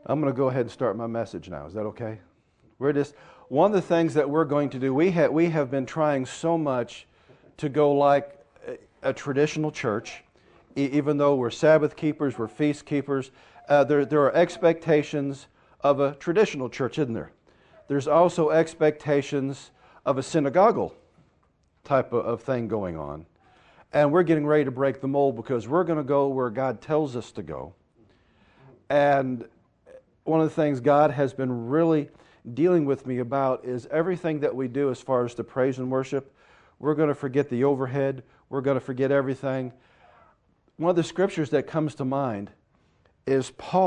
I'm going to go ahead and start my message now. Is that okay? One of the things that we're going to do, we have been trying so much to go like a traditional church, even though we're Sabbath keepers, we're feast keepers. There are expectations of a traditional church, isn't there? There's also expectations of a synagogal type of thing going on. And we're getting ready to break the mold because we're going to go where God tells us to go. And one of the things God has been really dealing with me about is everything that we do as far as the praise and worship, we're going to forget the overhead. We're going to forget everything. One of the scriptures that comes to mind is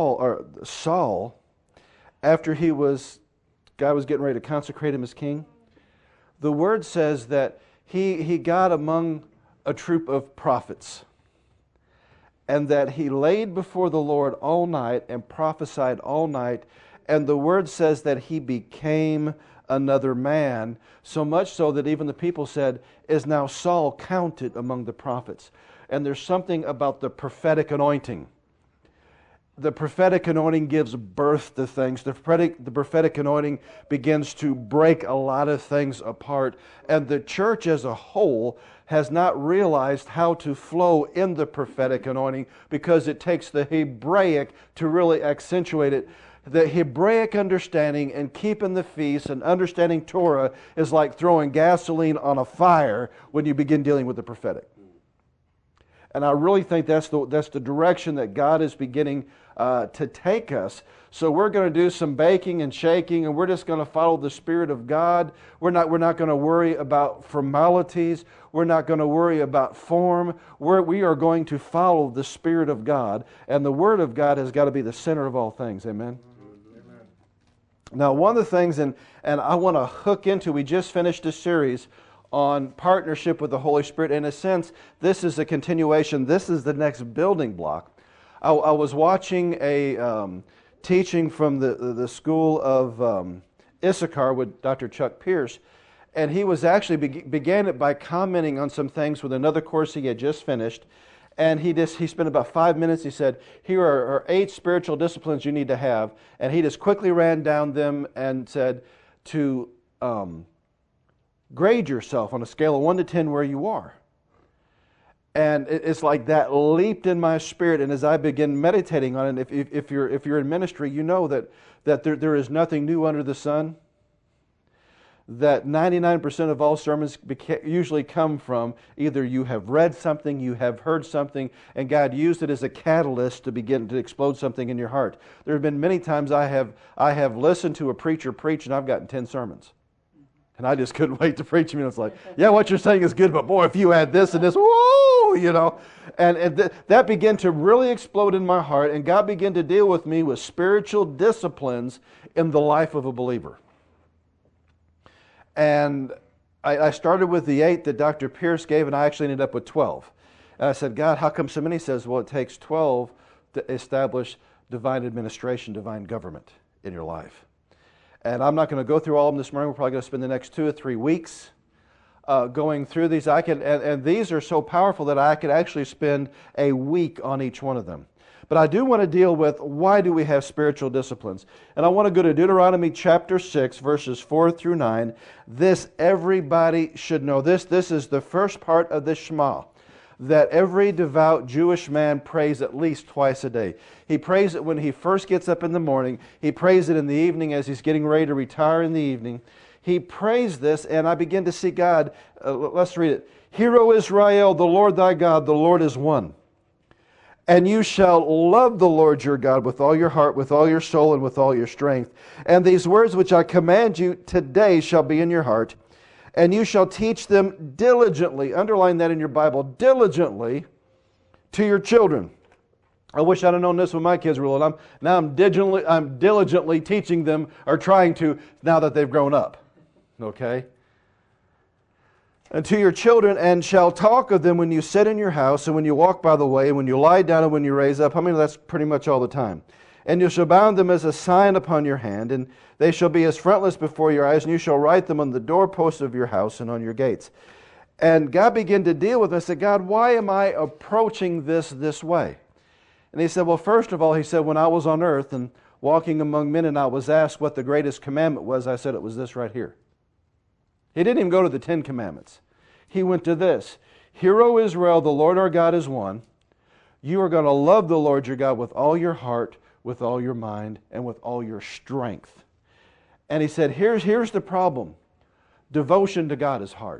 Saul, after God was getting ready to consecrate him as king. The word says that he got among a troop of prophets, and that he laid before the Lord all night and prophesied all night. And the word says that he became another man, so much so that even the people said, "Is now Saul counted among the prophets?" And there's something about the prophetic anointing. The prophetic anointing gives birth to things. The prophetic anointing begins to break a lot of things apart. And the church as a whole has not realized how to flow in the prophetic anointing because it takes the Hebraic to really accentuate it. The Hebraic understanding and keeping the feast and understanding Torah is like throwing gasoline on a fire when you begin dealing with the prophetic. And I really think that's the direction that God is beginning to take us. So we're going to do some baking and shaking, and we're just going to follow the Spirit of God. We're not going to worry about formalities. We're not going to worry about form. We are going to follow the Spirit of God, and the Word of God has got to be the center of all things. Amen? Amen. Now, one of the things, and I want to hook into, we just finished a series on partnership with the Holy Spirit. In a sense, this is a continuation. This is the next building block. I was watching a teaching from the school of Issachar with Dr. Chuck Pierce, and he was actually began it by commenting on some things with another course he had just finished. And he spent about 5 minutes. He said, "Here are 8 spiritual disciplines you need to have," and he just quickly ran down them and said to grade yourself on a scale of 1 to 10 where you are. And it's like that leaped in my spirit. And as I begin meditating on it, if you're in ministry, you know that there is nothing new under the sun. That 99% of all sermons usually come from either you have read something, you have heard something, and God used it as a catalyst to begin to explode something in your heart. There have been many times I have listened to a preacher preach, and I've gotten 10 sermons. And I just couldn't wait to preach him. And it's like, yeah, what you're saying is good, but boy, if you add this and this, whoa, you know. And that began to really explode in my heart, and God began to deal with me with spiritual disciplines in the life of a believer. And I started with the 8 that Dr. Pierce gave, and I actually ended up with 12. And I said, "God, how come so many?" He says, "Well, it takes 12 to establish divine administration, divine government in your life." And I'm not going to go through all of them this morning. We're probably going to spend the next 2 or 3 weeks going through these. And these are so powerful that I could actually spend a week on each one of them. But I do want to deal with why do we have spiritual disciplines. And I want to go to Deuteronomy chapter 6, verses 4 through 9. This everybody should know. This is the first part of the Shema, that every devout Jewish man prays at least twice a day. He prays it when he first gets up in the morning. He prays it in the evening as he's getting ready to retire in the evening. He prays this, and I begin to see God. Let's read it. "Hear, O Israel, the Lord thy God, the Lord is one. And you shall love the Lord your God with all your heart, with all your soul, and with all your strength. And these words which I command you today shall be in your heart. And you shall teach them diligently," underline that in your Bible, diligently, "to your children." I wish I'd have known this when my kids were little. I'm diligently teaching them, or trying to, now that they've grown up. Okay? "And to your children, and shall talk of them when you sit in your house, and when you walk by the way, and when you lie down, and when you raise up." I mean, that's pretty much all the time. "And you shall bound them as a sign upon your hand, and they shall be as frontlets before your eyes, and you shall write them on the doorposts of your house and on your gates." And God began to deal with us. I said, "God, why am I approaching this way?" And He said, well, first of all, He said, when I was on earth, and walking among men, and I was asked what the greatest commandment was. I said it was this right here. He didn't even go to the 10 Commandments. He went to this. Hear, O Israel, the Lord our God is one. You are going to love the Lord your God with all your heart, with all your mind, and with all your strength. And he said, here's the problem. Devotion to God is hard.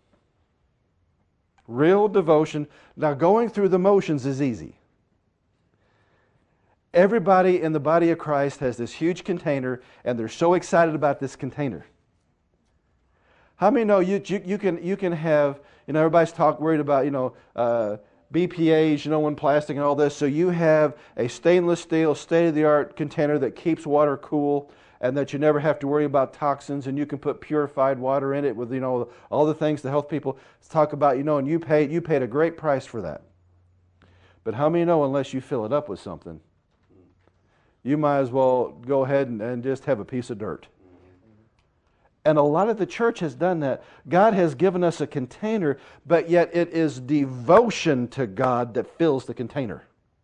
Real devotion. Now, going through the motions is easy. Everybody in the body of Christ has this huge container, and they're so excited about this container. How many know you can have, everybody's worried about, BPAs, in plastic and all this. So you have a stainless steel, state-of-the-art container that keeps water cool and that you never have to worry about toxins, and you can put purified water in it with, all the things the health people talk about, and you paid a great price for that. But how many know unless you fill it up with something, you might as well go ahead and just have a piece of dirt. And a lot of the church has done that. God has given us a container, but yet it is devotion to God that fills the container.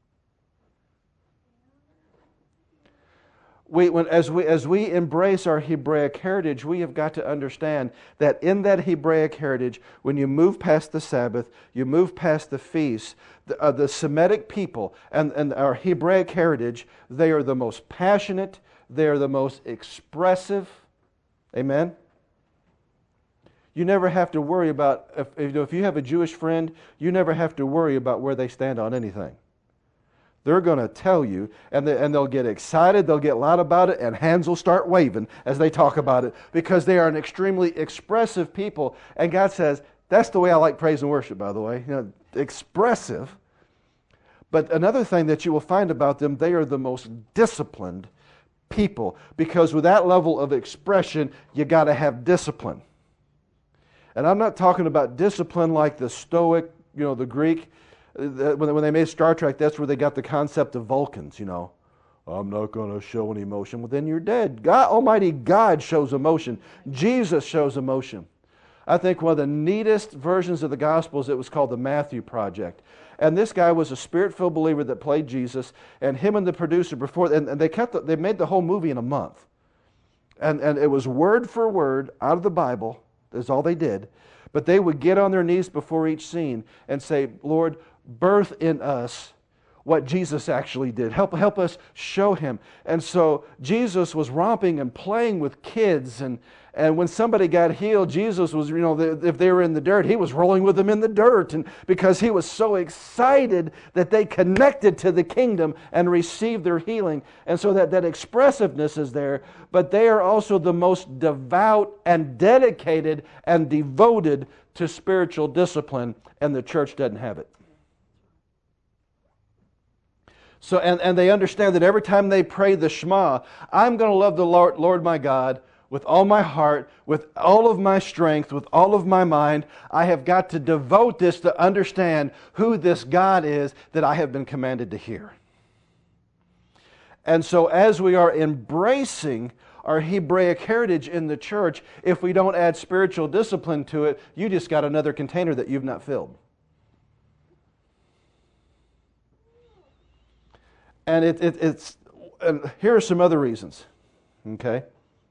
As we embrace our Hebraic heritage, we have got to understand that in that Hebraic heritage, when you move past the Sabbath, you move past the feasts, the Semitic people and our Hebraic heritage, they are the most passionate, they are the most expressive. Amen? You never have to worry about, if you have a Jewish friend, you never have to worry about where they stand on anything. They're going to tell you, and they'll get excited, they'll get loud about it, and hands will start waving as they talk about it, because they are an extremely expressive people. And God says, that's the way I like praise and worship, by the way. Expressive. But another thing that you will find about them, they are the most disciplined people, because with that level of expression, you got to have discipline. And I'm not talking about discipline like the Stoic, the Greek. When they made Star Trek, that's where they got the concept of Vulcans, I'm not going to show any emotion. Well, then you're dead. Almighty God shows emotion. Jesus shows emotion. I think one of the neatest versions of the Gospels, it was called the Matthew Project. And this guy was a Spirit-filled believer that played Jesus, and him and the producer they made the whole movie in a month. And it was word for word out of the Bible. That's all they did. But they would get on their knees before each scene and say, Lord, birth in us what Jesus actually did. Help us show Him. And so Jesus was romping and playing with kids, and when somebody got healed, Jesus was, if they were in the dirt, He was rolling with them in the dirt, and because He was so excited that they connected to the kingdom and received their healing. And so that expressiveness is there, but they are also the most devout and dedicated and devoted to spiritual discipline, and the church doesn't have it. So, and they understand that every time they pray the Shema, I'm going to love the Lord my God with all my heart, with all of my strength, with all of my mind. I have got to devote this to understand who this God is that I have been commanded to hear. And so as we are embracing our Hebraic heritage in the church, if we don't add spiritual discipline to it, you just got another container that you've not filled. And and here are some other reasons. Okay?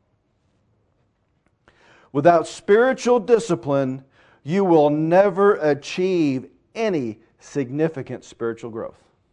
Without spiritual discipline, you will never achieve any significant spiritual growth.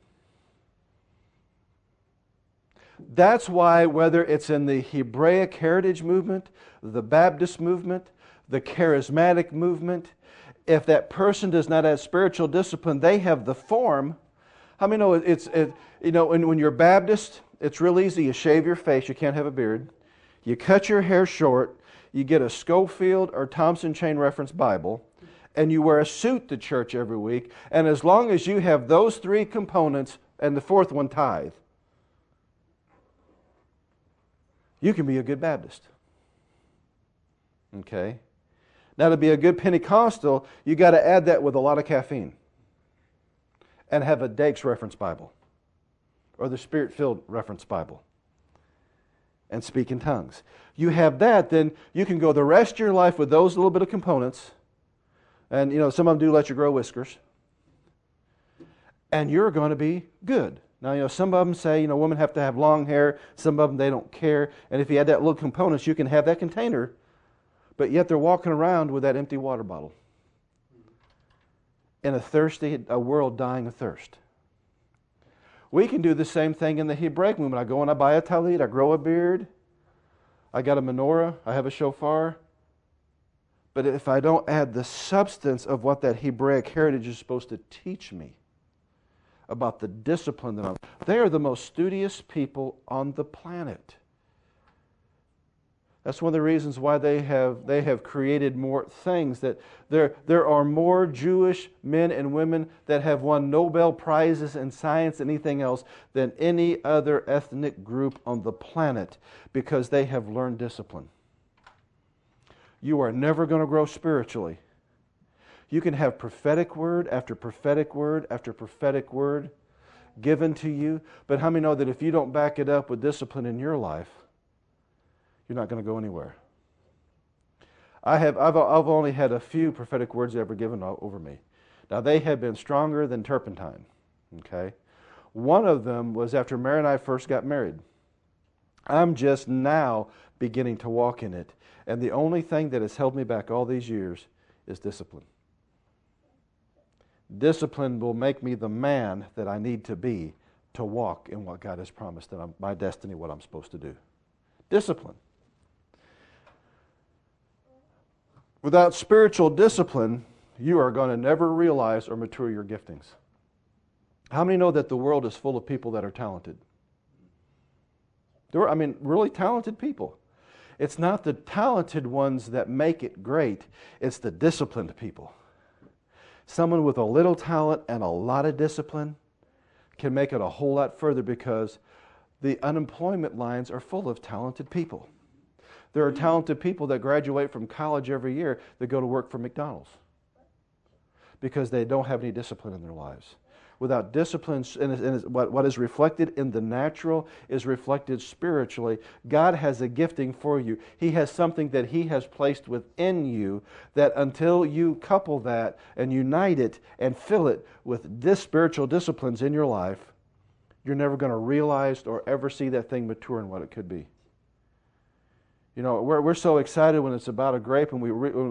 That's why whether it's in the Hebraic heritage movement, the Baptist movement, the charismatic movement, if that person does not have spiritual discipline, they have the form. How many know when you're Baptist, it's real easy. You shave your face. You can't have a beard. You cut your hair short. You get a Schofield or Thompson Chain Reference Bible, and you wear a suit to church every week. And as long as you have those three components, and the fourth one, tithe, you can be a good Baptist. Okay? Now, to be a good Pentecostal, you got to add that with a lot of caffeine and have a Dakes Reference Bible or the Spirit-filled Reference Bible and speak in tongues. You have that, then you can go the rest of your life with those little bit of components. And, some of them do let you grow whiskers. And you're going to be good. Now, some of them say, women have to have long hair. Some of them, they don't care. And if you add that little components, you can have that container. But yet they're walking around with that empty water bottle in a world dying of thirst. We can do the same thing in the Hebraic movement. I go and I buy a talit, I grow a beard, I got a menorah, I have a shofar. But if I don't add the substance of what that Hebraic heritage is supposed to teach me about the discipline they are the most studious people on the planet. That's one of the reasons why they have created more things. That there are more Jewish men and women that have won Nobel Prizes in science and anything else than any other ethnic group on the planet, because they have learned discipline. You are never going to grow spiritually. You can have prophetic word after prophetic word after prophetic word given to you, but how many know that if you don't back it up with discipline in your life, you're not going to go anywhere? I've only had a few prophetic words ever given over me. Now, they have been stronger than turpentine. Okay? One of them was after Mary and I first got married. I'm just now beginning to walk in it. And the only thing that has held me back all these years is discipline. Discipline will make me the man that I need to be to walk in what God has promised, and my destiny, what I'm supposed to do. Discipline. Without spiritual discipline, you are going to never realize or mature your giftings. How many know that the world is full of people that are talented? Really talented people. It's not the talented ones that make it great. It's the disciplined people. Someone with a little talent and a lot of discipline can make it a whole lot further, because the unemployment lines are full of talented people. There are talented people that graduate from college every year that go to work for McDonald's because they don't have any discipline in their lives. Without discipline, and what is reflected in the natural is reflected spiritually. God has a gifting for you. He has something that He has placed within you that until you couple that and unite it and fill it with this spiritual disciplines in your life, you're never going to realize or ever see that thing mature in what it could be. We're so excited when it's about a grape, and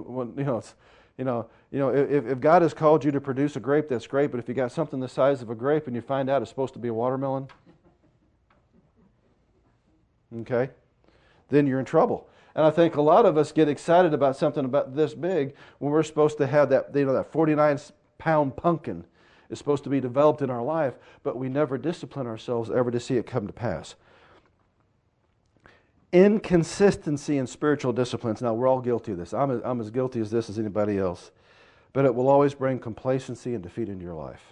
if God has called you to produce a grape, that's great. But if you got something the size of a grape and you find out it's supposed to be a watermelon, okay, then you're in trouble. And I think a lot of us get excited about something about this big when we're supposed to have that 49-pound pumpkin is supposed to be developed in our life, but we never discipline ourselves ever to see it come to pass. Inconsistency in spiritual disciplines. Now, we're all guilty of this. I'm as guilty as this as anybody else. But it will always bring complacency and defeat into your life.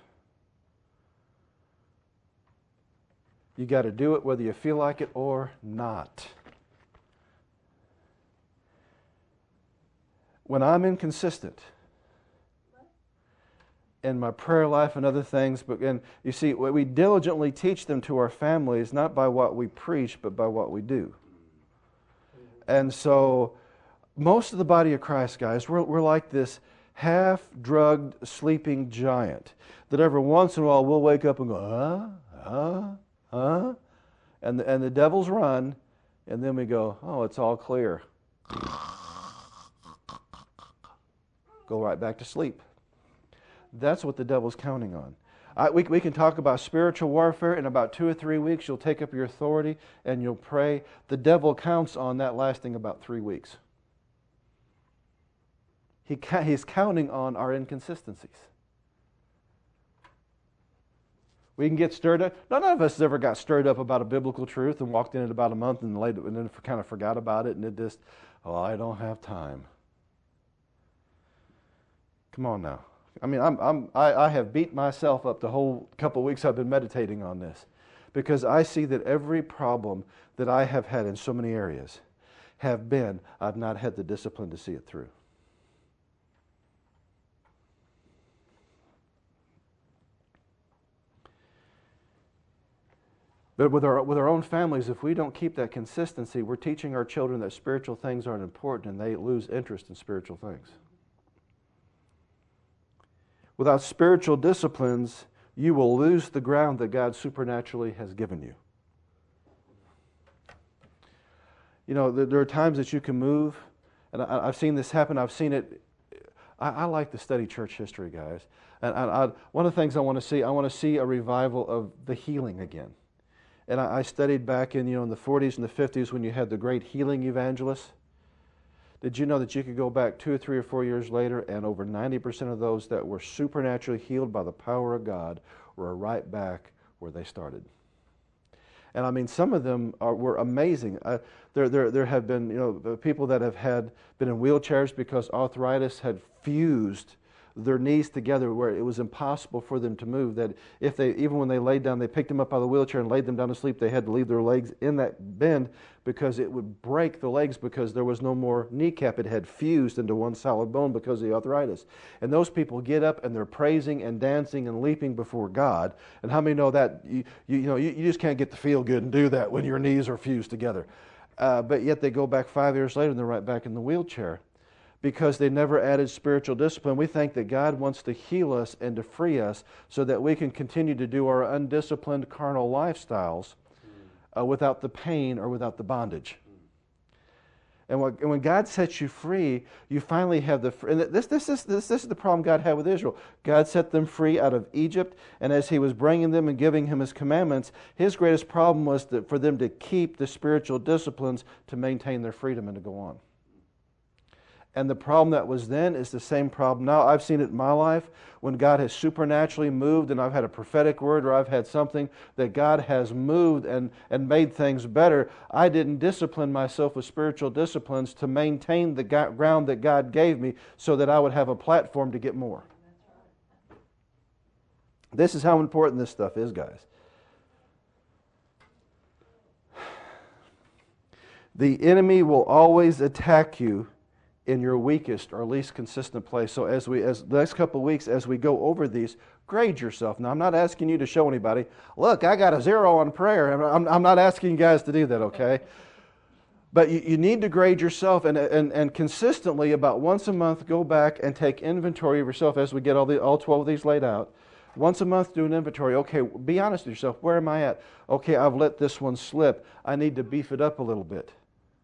You got to do it whether you feel like it or not. When I'm inconsistent in my prayer life and other things, and you see, we diligently teach them to our families, not by what we preach, but by what we do. And so most of the body of Christ, guys, we're like this half-drugged sleeping giant that every once in a while we'll wake up and go, and the devils run, and then we go, oh, it's all clear. Go right back to sleep. That's what the devil's counting on. We can talk about spiritual warfare. In about 2 or 3 weeks, you'll take up your authority and you'll pray. The devil counts on that lasting about 3 weeks. He's counting on our inconsistencies. We can get stirred up. None of us ever got stirred up about a biblical truth and walked in it about a month and then kind of forgot about it and it just, I don't have time. Come on now. I have beat myself up the whole couple of weeks I've been meditating on this, because I see that every problem that I have had in so many areas have been I've not had the discipline to see it through. But with our own families, if we don't keep that consistency, we're teaching our children that spiritual things aren't important and they lose interest in spiritual things. Without spiritual disciplines, you will lose the ground that God supernaturally has given you. You know, there are times that you can move, and I've seen this happen. I've seen it. I like to study church history, guys. And one of the things I want to see a revival of the healing again. And I studied back in the 40s and the 50s when you had the great healing evangelists. Did you know that you could go back 2 or 3 or 4 years later and over 90% of those that were supernaturally healed by the power of God were right back where they started? And I mean, some of them were amazing. There have been people that have been in wheelchairs because arthritis had fused their knees together where it was impossible for them to move. That even when they laid down, they picked them up out of the wheelchair and laid them down to sleep, they had to leave their legs in that bend because it would break the legs because there was no more kneecap. It had fused into one solid bone because of the arthritis. And those people get up and they're praising and dancing and leaping before God. And how many know that you just can't get to feel good and do that when your knees are fused together? But yet they go back 5 years later and they're right back in the wheelchair, because they never added spiritual discipline. We think that God wants to heal us and to free us so that we can continue to do our undisciplined carnal lifestyles without the pain or without the bondage. And when God sets you free, you finally have this is the problem God had with Israel. God set them free out of Egypt, and as He was bringing them and giving Him His commandments, His greatest problem was for them to keep the spiritual disciplines to maintain their freedom and to go on. And the problem that was then is the same problem now. I've seen it in my life when God has supernaturally moved and I've had a prophetic word or I've had something that God has moved and made things better. I didn't discipline myself with spiritual disciplines to maintain the ground that God gave me so that I would have a platform to get more. This is how important this stuff is, guys. The enemy will always attack you in your weakest or least consistent place. So as the next couple of weeks, as we go over these, grade yourself. Now, I'm not asking you to show anybody, look, I got a 0 on prayer. I'm not asking you guys to do that, okay? But you need to grade yourself and consistently, about once a month, go back and take inventory of yourself as we get all 12 of these laid out. Once a month, do an inventory. Okay, be honest with yourself. Where am I at? Okay, I've let this one slip. I need to beef it up a little bit.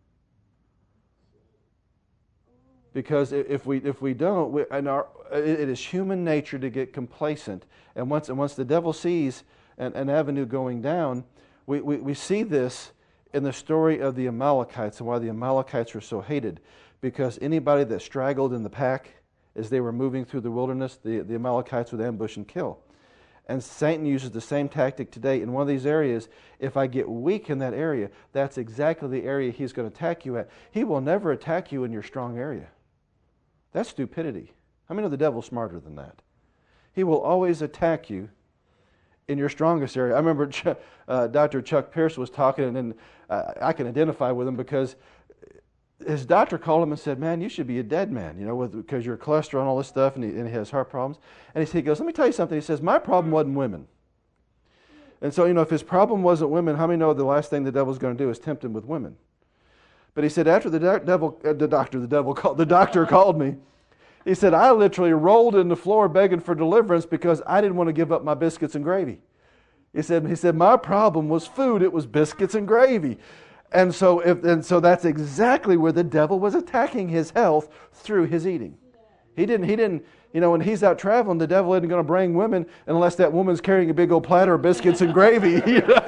Because if we don't, it is human nature to get complacent. And once the devil sees an avenue going down, we see this in the story of the Amalekites and why the Amalekites are so hated. Because anybody that straggled in the pack as they were moving through the wilderness, the Amalekites would ambush and kill. And Satan uses the same tactic today. In one of these areas, if I get weak in that area, that's exactly the area he's going to attack you at. He will never attack you in your strong area. That's stupidity. How many know the devil's smarter than that? He will always attack you in your strongest area. I remember Dr. Chuck Pierce was talking, and I can identify with him because his doctor called him and said, man, you should be a dead man, because your cholesterol and all this stuff, and he has heart problems. And he goes, let me tell you something. He says, my problem wasn't women. And so, if his problem wasn't women, how many know the last thing the devil's going to do is tempt him with women? But he said, after the doctor called me, he said, I literally rolled in the floor begging for deliverance because I didn't want to give up my biscuits and gravy. He said, my problem was food. It was biscuits and gravy. And so that's exactly where the devil was attacking his health through his eating. He didn't, when he's out traveling, the devil isn't going to bring women unless that woman's carrying a big old platter of biscuits and gravy.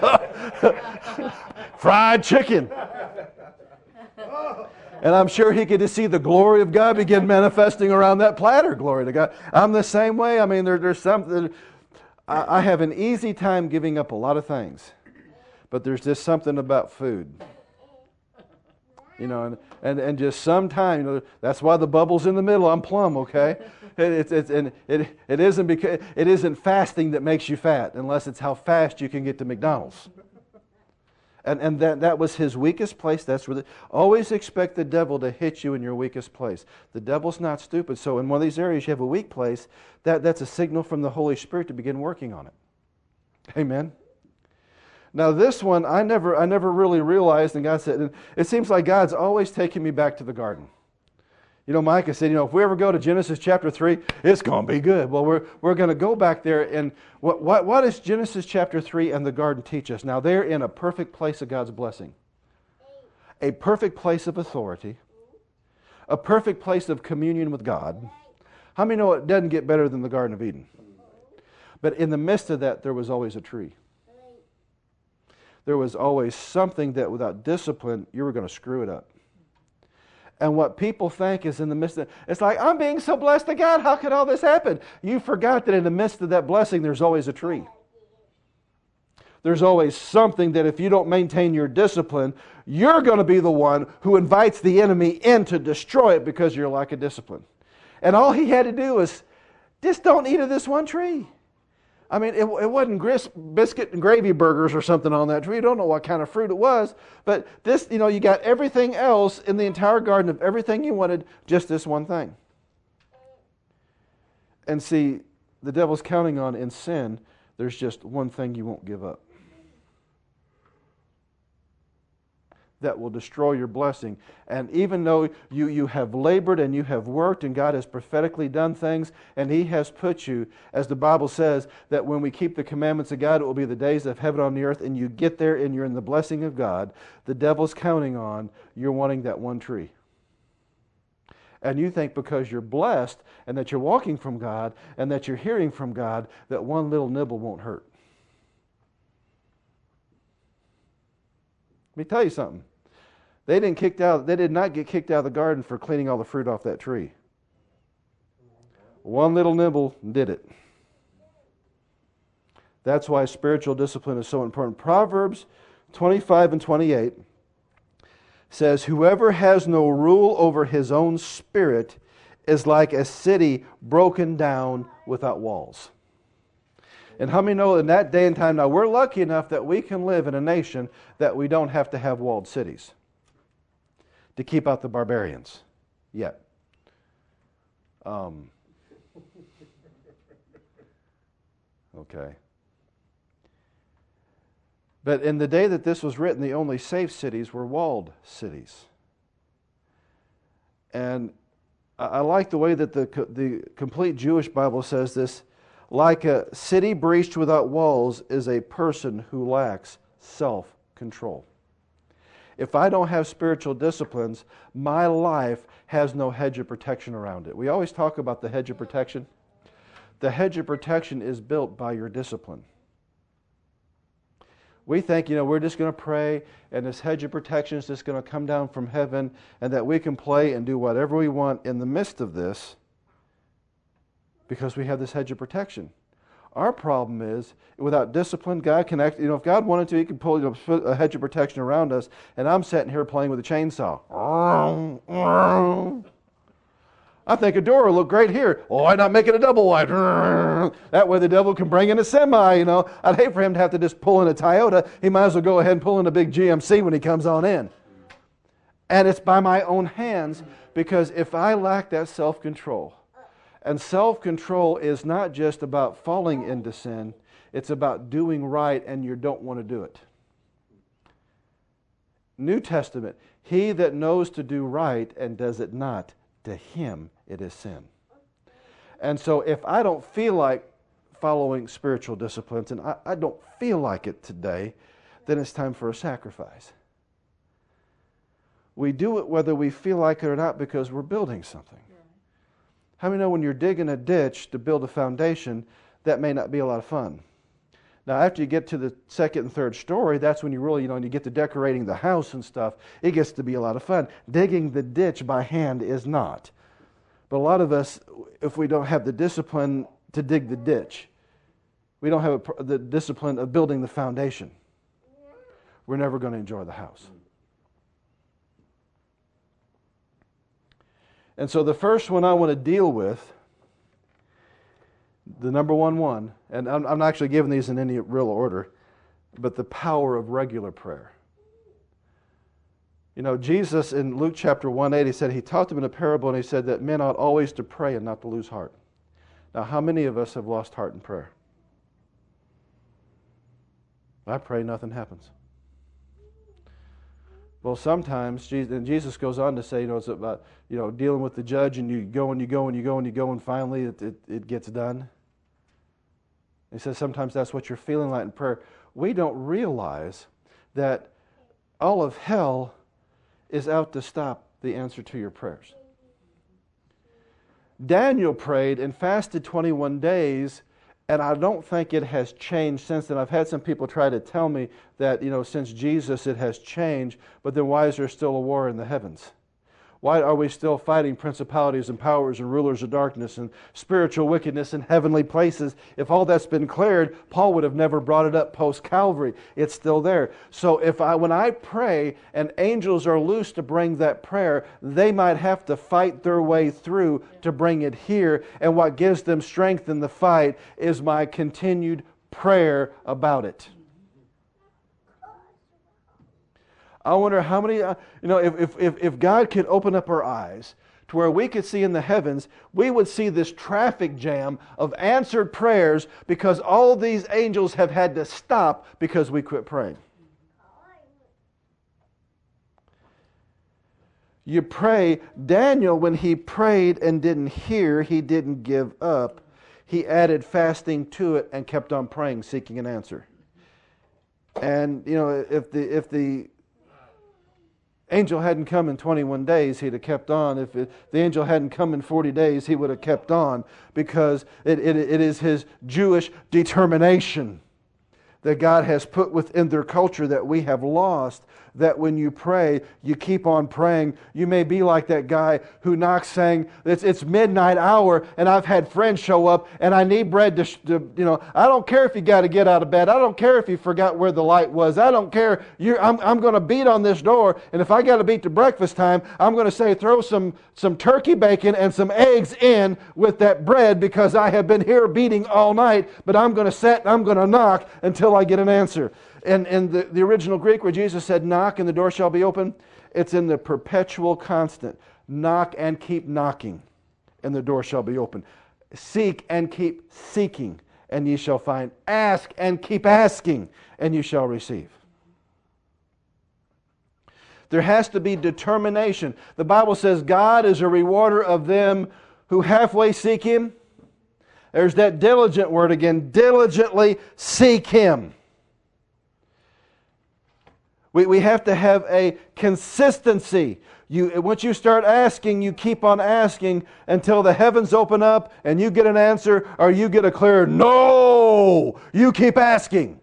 Fried chicken. And I'm sure he could just see the glory of God begin manifesting around that platter. Glory to God. I'm the same way. I mean, there's something. I have an easy time giving up a lot of things. But there's just something about food. And just sometime, that's why the bubble's in the middle. I'm plumb, okay? It isn't fasting that makes you fat, unless it's how fast you can get to McDonald's. And that was his weakest place. That's where always expect the devil to hit you in your weakest place. The devil's not stupid. So in one of these areas you have a weak place, that's a signal from the Holy Spirit to begin working on it. Amen. Now this one I never really realized, and God said, it seems like God's always taking me back to the garden. You know, Micah said, if we ever go to Genesis chapter 3, it's going to be good. Well, we're going to go back there, and what does Genesis chapter 3 and the garden teach us? Now, they're in a perfect place of God's blessing. A perfect place of authority. A perfect place of communion with God. How many know it doesn't get better than the Garden of Eden? But in the midst of that, there was always a tree. There was always something that without discipline, you were going to screw it up. And what people think is in the midst of it, it's like, I'm being so blessed to God, how could all this happen? You forgot that in the midst of that blessing, there's always a tree. There's always something that if you don't maintain your discipline, you're going to be the one who invites the enemy in to destroy it because you're lack of discipline. And all he had to do was, just don't eat of this one tree. I mean, it wasn't biscuit and gravy burgers or something on that tree. You don't know what kind of fruit it was. But this, you got everything else in the entire garden of everything you wanted, just this one thing. And see, the devil's counting on in sin, there's just one thing you won't give up. That will destroy your blessing. And even though you have labored and you have worked and God has prophetically done things and He has put you, as the Bible says, that when we keep the commandments of God, it will be the days of heaven on the earth, and you get there and you're in the blessing of God, the devil's counting on you're wanting that one tree. And you think because you're blessed and that you're walking from God and that you're hearing from God, that one little nibble won't hurt. Let me tell you something. They did not get kicked out of the garden for cleaning all the fruit off that tree. One little nibble did it. That's why spiritual discipline is so important. Proverbs 25 and 28 says, whoever has no rule over his own spirit is like a city broken down without walls. And how many know in that day and time, now we're lucky enough that we can live in a nation that we don't have to have walled cities to keep out the barbarians yet. Okay. But in the day that this was written, the only safe cities were walled cities. And I like the way that the complete Jewish Bible says this, like a city breached without walls is a person who lacks self-control. If I don't have spiritual disciplines, my life has no hedge of protection around it. We always talk about the hedge of protection. The hedge of protection is built by your discipline. We think, we're just going to pray and this hedge of protection is just going to come down from heaven and that we can play and do whatever we want in the midst of this because we have this hedge of protection. Our problem is, without discipline, God can act, if God wanted to, He could pull a hedge of protection around us, and I'm sitting here playing with a chainsaw. I think a door will look great here. Oh, why not make it a double wide? That way the devil can bring in a semi, I'd hate for him to have to just pull in a Toyota. He might as well go ahead and pull in a big GMC when he comes on in. And it's by my own hands, because if I lack that self-control, and self-control is not just about falling into sin, it's about doing right and you don't want to do it. New Testament, he that knows to do right and does it not, to him it is sin. And so if I don't feel like following spiritual disciplines, and I don't feel like it today, then it's time for a sacrifice. We do it whether we feel like it or not because we're building something. How many know when you're digging a ditch to build a foundation, that may not be a lot of fun? Now, after you get to the second and third story, that's when you really, you get to decorating the house and stuff. It gets to be a lot of fun. Digging the ditch by hand is not. But a lot of us, if we don't have the discipline to dig the ditch, we don't have the discipline of building the foundation, we're never going to enjoy the house. And so the first one I want to deal with, the number one, and I'm not actually giving these in any real order, but the power of regular prayer. Jesus in Luke chapter 1:8, he said, he taught them in a parable and he said that men ought always to pray and not to lose heart. Now, how many of us have lost heart in prayer? I pray, nothing happens. Well, sometimes Jesus goes on to say, it's about dealing with the judge, and you go and you go and you go and you go, and finally it gets done. He says sometimes that's what you're feeling like in prayer. We don't realize that all of hell is out to stop the answer to your prayers. Daniel prayed and fasted 21 days, and I don't think it has changed since then. I've had some people try to tell me that, since Jesus it has changed, but then why is there still a war in the heavens? Why are we still fighting principalities and powers and rulers of darkness and spiritual wickedness in heavenly places? If all that's been cleared, Paul would have never brought it up post-Calvary. It's still there. So when I pray and angels are loose to bring that prayer, they might have to fight their way through to bring it here. And what gives them strength in the fight is my continued prayer about it. I wonder how many, if God could open up our eyes to where we could see in the heavens, we would see this traffic jam of answered prayers because all these angels have had to stop because we quit praying. You pray, Daniel, when he prayed and didn't hear, he didn't give up. He added fasting to it and kept on praying, seeking an answer. And, if the angel hadn't come in 21 days, he'd have kept on. If the angel hadn't come in 40 days, he would have kept on, because it is his Jewish determination that God has put within their culture that we have lost, that when you pray, you keep on praying. You may be like that guy who knocks saying, it's midnight hour and I've had friends show up and I need bread to I don't care if you got to get out of bed. I don't care if you forgot where the light was. I don't care. I'm going to beat on this door, and if I got to beat to breakfast time, I'm going to say throw some turkey bacon and some eggs in with that bread, because I have been here beating all night, but I'm going to sit and I'm going to knock until I get an answer. And in the original Greek, where Jesus said, knock and the door shall be open, it's in the perpetual constant. Knock and keep knocking, and the door shall be open. Seek and keep seeking, and ye shall find. Ask and keep asking, and you shall receive. There has to be determination. The Bible says God is a rewarder of them who halfway seek Him. There's that diligent word again. Diligently seek Him. We have to have a consistency. Once you start asking, you keep on asking until the heavens open up and you get an answer, or you get a clear no. You keep asking.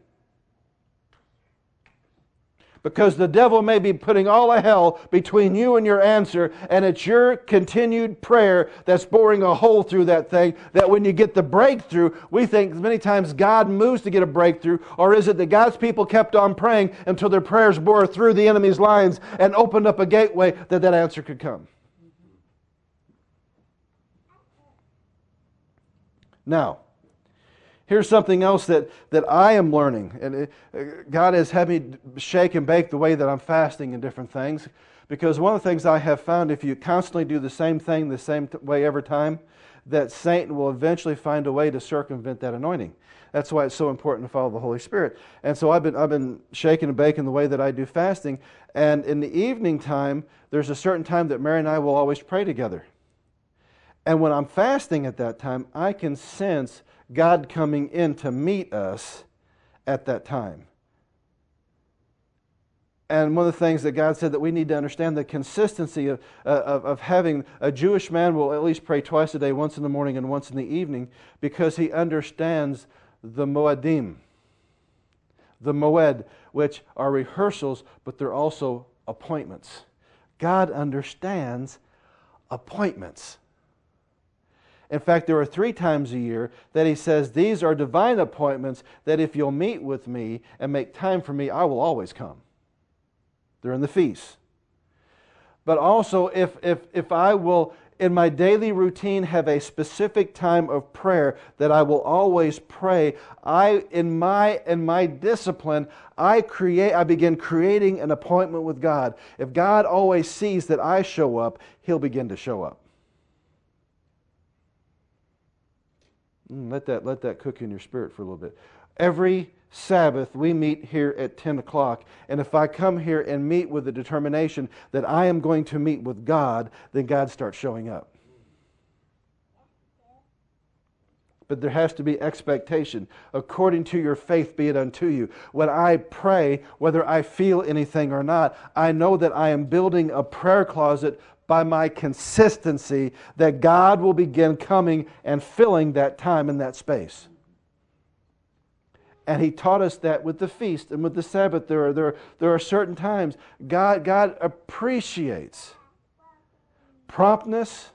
Because the devil may be putting all of hell between you and your answer, and it's your continued prayer that's boring a hole through that thing, that when you get the breakthrough, we think many times God moves to get a breakthrough, or is it that God's people kept on praying until their prayers bore through the enemy's lines and opened up a gateway that answer could come? Now, here's something else that I am learning. And God has had me shake and bake the way that I'm fasting and different things. Because one of the things I have found, if you constantly do the same thing the same way every time, that Satan will eventually find a way to circumvent that anointing. That's why it's so important to follow the Holy Spirit. And so I've been shaking and baking the way that I do fasting. And in the evening time, there's a certain time that Mary and I will always pray together. And when I'm fasting at that time, I can sense God coming in to meet us at that time. And one of the things that God said that we need to understand, the consistency of having a Jewish man will at least pray twice a day, once in the morning and once in the evening, because he understands the moedim. The moed, which are rehearsals, but they're also appointments. God understands appointments. In fact, there are 3 times a year that He says, these are divine appointments that if you'll meet with me and make time for me, I will always come. They're in the feasts. But also, if I will, in my daily routine, have a specific time of prayer that I will always pray, in my discipline, I begin creating an appointment with God. If God always sees that I show up, He'll begin to show up. Let that cook in your spirit for a little bit. Every Sabbath, we meet here at 10 o'clock. And if I come here and meet with the determination that I am going to meet with God, then God starts showing up. But there has to be expectation. According to your faith be it unto you. When I pray, whether I feel anything or not, I know that I am building a prayer closet by my consistency, that God will begin coming and filling that time and that space. And He taught us that with the feast and with the Sabbath. There are certain times God appreciates promptness.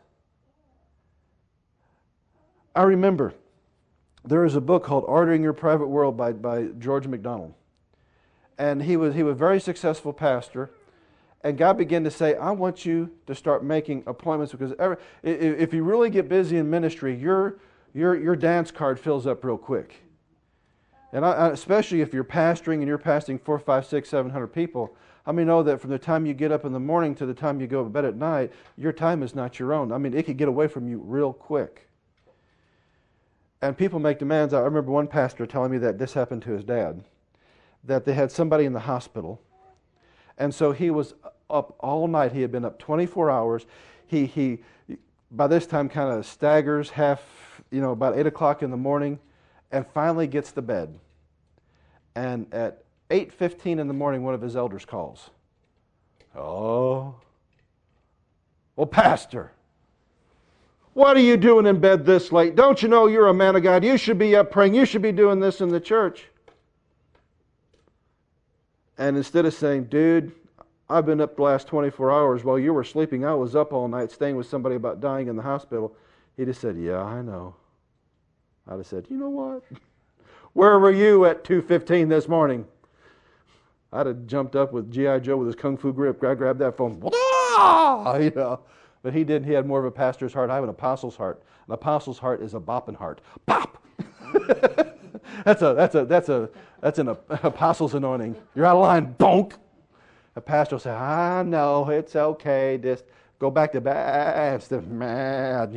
I remember there is a book called Ordering Your Private World by George MacDonald. And he was a very successful pastor. And God began to say, I want you to start making appointments, because if you really get busy in ministry, your dance card fills up real quick. And especially if you're pastoring and you're pastoring 400, 500, 600, 700 people, how many know that from the time you get up in the morning to the time you go to bed at night, your time is not your own? I mean, it could get away from you real quick. And people make demands. I remember one pastor telling me that this happened to his dad, that they had somebody in the hospital. And so he was up all night. He had been up 24 hours. He by this time kind of staggers about 8 o'clock in the morning, and finally gets to bed. And at 8:15 in the morning, one of his elders calls. Oh, well, Pastor, what are you doing in bed this late? Don't you know you're a man of God? You should be up praying. You should be doing this in the church. And instead of saying, dude, I've been up the last 24 hours while you were sleeping. I was up all night staying with somebody about dying in the hospital. He just said, yeah, I know. I'd have said, you know what? Where were you at 2:15 this morning? I'd have jumped up with G.I. Joe with his kung fu grip, grabbed that phone. But he didn't. He had more of a pastor's heart. I have an apostle's heart. An apostle's heart is a bopping heart. Pop! That's an apostle's anointing. You're out of line. Bonk! A pastor will say, no, it's okay. Just go back to bed. Instead of mad,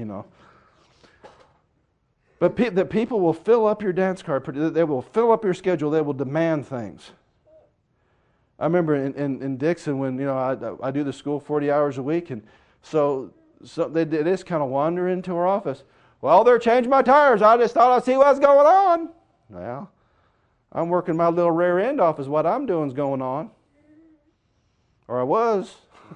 But the people will fill up your dance card. They will fill up your schedule. They will demand things. I remember in Dixon when I do the school 40 hours a week, and so they just kind of wander into our office. Well, they're changing my tires. I just thought I'd see what's going on. Well, I'm working my little rear end off is what I'm doing is going on. Or I was.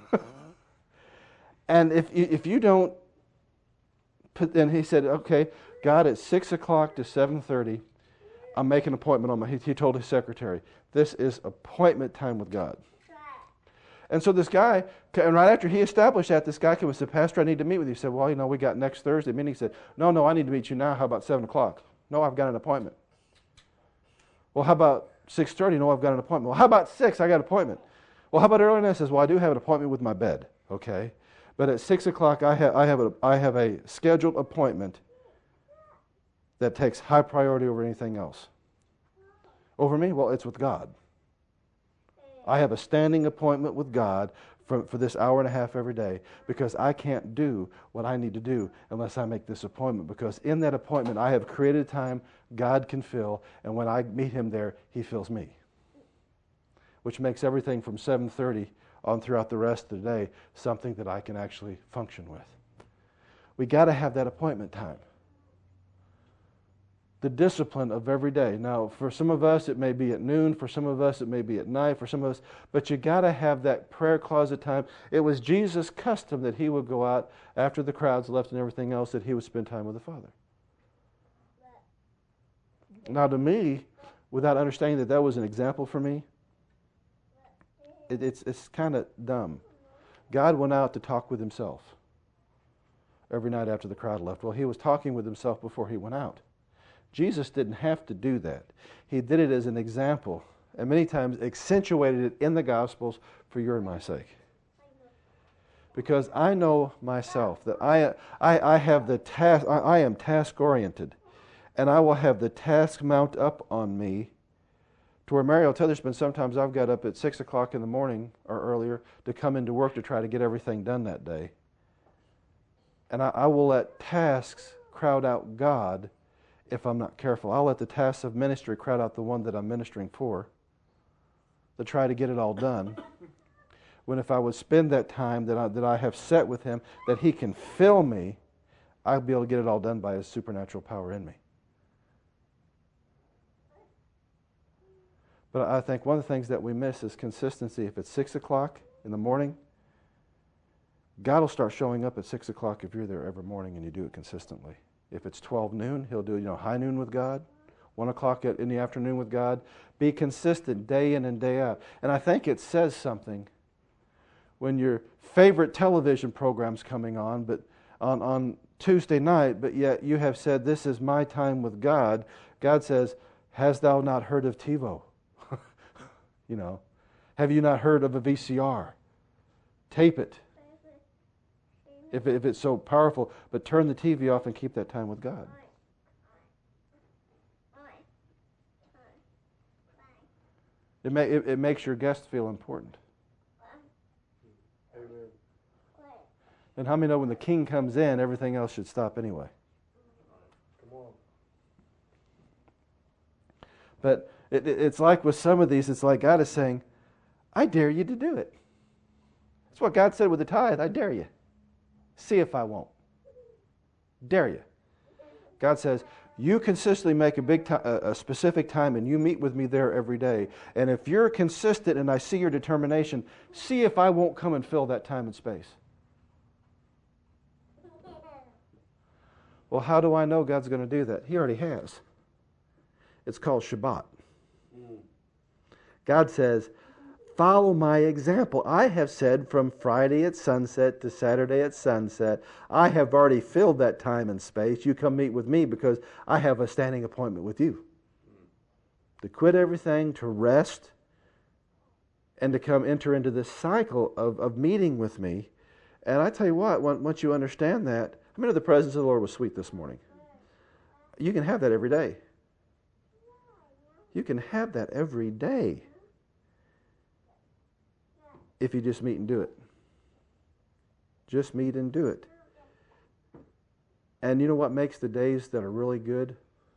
And if you don't put, then he said, okay, God, at 6 o'clock to 7:30, I'm making an appointment he told his secretary, this is appointment time with God. And so this guy, and right after he established that, this guy came and said, Pastor, I need to meet with you. He said, well, we got next Thursday meeting. He said, no, I need to meet you now. How about 7 o'clock? No, I've got an appointment. Well, how about 6:30? No, I've got an appointment. Well, how about 6? I got an appointment. Well, how about earlier? And I says, well, I do have an appointment with my bed. Okay. But at 6 o'clock, I have a scheduled appointment that takes high priority over anything else. Over me? Well, it's with God. I have a standing appointment with God for this hour and a half every day, because I can't do what I need to do unless I make this appointment, because in that appointment I have created time God can fill, and when I meet Him there, He fills me. Which makes everything from 7:30 on throughout the rest of the day something that I can actually function with. We got to have that appointment time. The discipline of every day. Now, for some of us, it may be at noon. For some of us, it may be at night. For some of us, but you got to have that prayer closet time. It was Jesus' custom that He would go out after the crowds left and everything else, that He would spend time with the Father. Now, to me, without understanding that was an example for me, it's kind of dumb. God went out to talk with Himself every night after the crowd left. Well, He was talking with Himself before He went out. Jesus didn't have to do that. He did it as an example, and many times accentuated it in the Gospels for your and my sake. Because I know myself that I have the task. I am task-oriented, and I will have the task mount up on me to where Mary will tell you there's been sometimes I've got up at 6 o'clock in the morning or earlier to come into work to try to get everything done that day. And I will let tasks crowd out God if I'm not careful. I'll let the tasks of ministry crowd out the one that I'm ministering for, to try to get it all done. When if I would spend that time that I have set with Him, that He can fill me, I'll be able to get it all done by His supernatural power in me. But I think one of the things that we miss is consistency. If it's 6 o'clock in the morning, God will start showing up at 6 o'clock if you're there every morning and you do it consistently. If it's 12 noon, He'll do high noon with God, 1 o'clock in the afternoon with God. Be consistent day in and day out. And I think it says something when your favorite television program's coming on, but on Tuesday night, but yet you have said, this is my time with God. God says, hast thou not heard of TiVo? Have you not heard of a VCR? Tape it. If it's so powerful, but turn the TV off and keep that time with God. It makes your guest feel important. Amen. And how many know when the King comes in, everything else should stop anyway? Come on. But it's like with some of these, it's like God is saying, I dare you to do it. That's what God said with the tithe. I dare you. See if I won't. Dare you. God says, you consistently make a specific time and you meet with me there every day. And if you're consistent and I see your determination, see if I won't come and fill that time and space. Well, how do I know God's going to do that? He already has. It's called Shabbat. God says, follow my example. I have said from Friday at sunset to Saturday at sunset, I have already filled that time and space. You come meet with me because I have a standing appointment with you. To quit everything, to rest, and to come enter into this cycle of meeting with me. And I tell you what, once you understand that, I mean, the presence of the Lord was sweet this morning. You can have that every day. You can have that every day. If you just meet and do it. Just meet and do it. And you know what makes the days that are really good?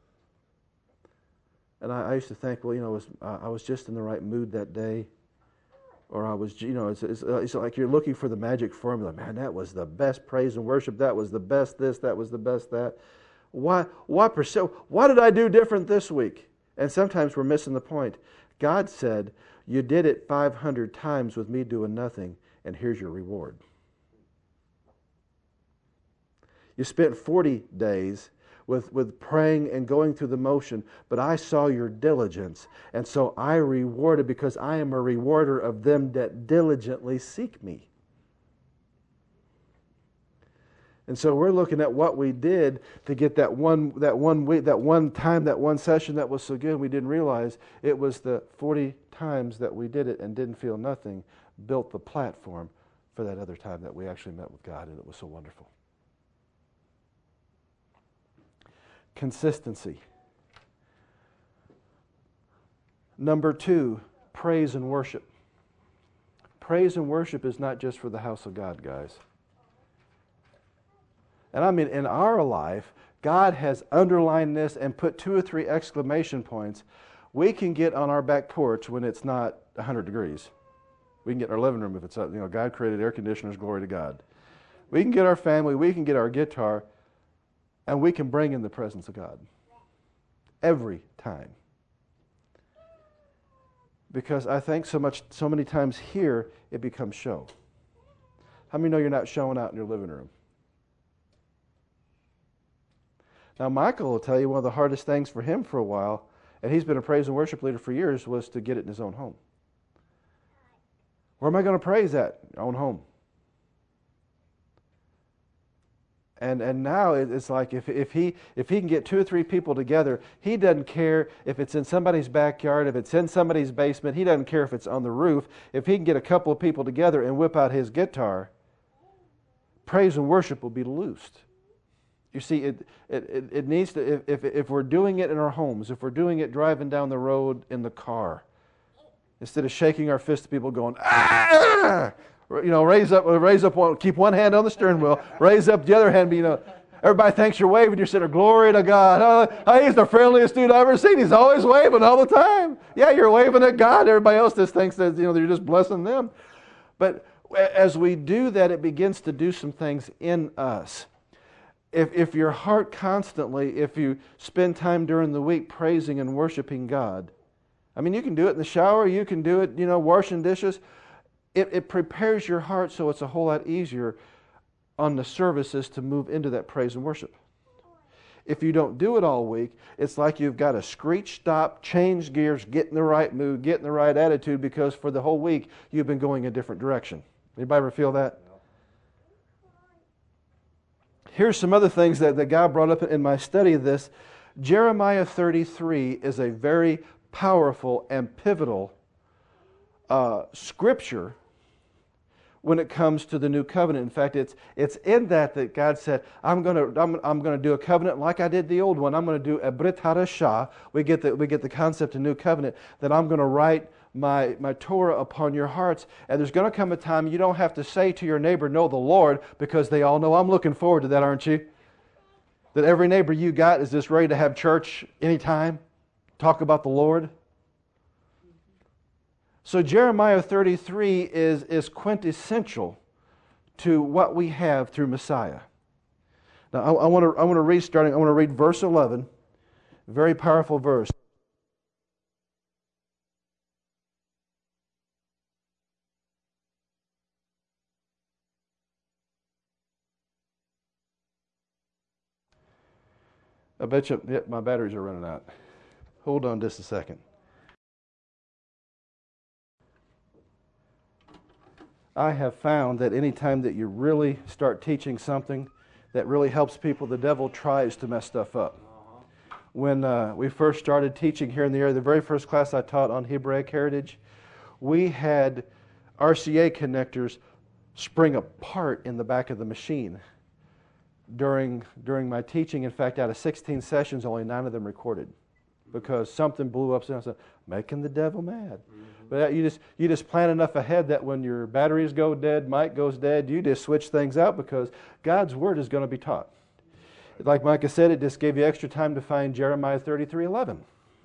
And I used to think, well, I was just in the right mood that day. Or I was, it's like you're looking for the magic formula. Man, that was the best praise and worship. That was the best this. That was the best that. What did I do different this week? And sometimes we're missing the point. God said, you did it 500 times with me doing nothing, and here's your reward. You spent 40 days with praying and going through the motion, but I saw your diligence, and so I rewarded because I am a rewarder of them that diligently seek me. And so we're looking at what we did to get that one week, that one time, that one session that was so good. We didn't realize it was the 40 times that we did it and didn't feel nothing, built the platform for that other time that we actually met with God, and it was so wonderful. Consistency. Number 2, praise and worship. Praise and worship is not just for the house of God, guys. And I mean, in our life, God has underlined this and put 2 or 3 exclamation points. We can get on our back porch when it's not 100 degrees. We can get in our living room if it's, God created air conditioners, glory to God. We can get our family, we can get our guitar, and we can bring in the presence of God. Every time. Because I think so many times here, it becomes show. How many know you're not showing out in your living room? Now, Michael will tell you one of the hardest things for him for a while, and he's been a praise and worship leader for years, was to get it in his own home. Where am I going to praise at? Own home. And now it's like if he can get 2 or 3 people together, he doesn't care if it's in somebody's backyard, if it's in somebody's basement. He doesn't care if it's on the roof. If he can get a couple of people together and whip out his guitar, praise and worship will be loosed. You see, it needs to, if we're doing it in our homes, if we're doing it driving down the road in the car, instead of shaking our fist at people going, ah! Raise up one, keep one hand on the steering wheel, raise up the other hand, Everybody thinks you're waving. You're sitting there, glory to God. Oh, he's the friendliest dude I've ever seen. He's always waving all the time. Yeah, you're waving at God. Everybody else just thinks that you're just blessing them. But as we do that, it begins to do some things in us. If your heart constantly, if you spend time during the week praising and worshiping God, I mean, you can do it in the shower. You can do it, washing dishes. It prepares your heart so it's a whole lot easier on the services to move into that praise and worship. If you don't do it all week, it's like you've got to screech, stop, change gears, get in the right mood, get in the right attitude, because for the whole week you've been going a different direction. Anybody ever feel that? Here's some other things that God brought up in my study of this. Jeremiah 33 is a very powerful and pivotal scripture when it comes to the new covenant. In fact, it's in that God said, I'm going to do a covenant like I did the old one. I'm going to do a Brit Hadashah. We get the concept of new covenant, that I'm going to write my Torah upon your hearts. And there's going to come a time you don't have to say to your neighbor, know the Lord, because they all know. I'm looking forward to that, aren't you? That every neighbor you got is just ready to have church anytime. Talk about the Lord. So Jeremiah 33 is quintessential to what we have through Messiah. Now I want to read verse 11, very powerful verse. I bet you my batteries are running out. Hold on just a second. I have found that any time that you really start teaching something that really helps people, the devil tries to mess stuff up. When we first started teaching here in the area, the very first class I taught on Hebraic heritage, we had RCA connectors spring apart in the back of the machine during my teaching. In fact, out of 16 sessions, only 9 of them recorded, because something blew up. So I said, making the devil mad. But you just plan enough ahead that when your batteries go dead, mic goes dead, you just switch things out, because God's Word is going to be taught. Like Micah said, it just gave you extra time to find Jeremiah 33:11.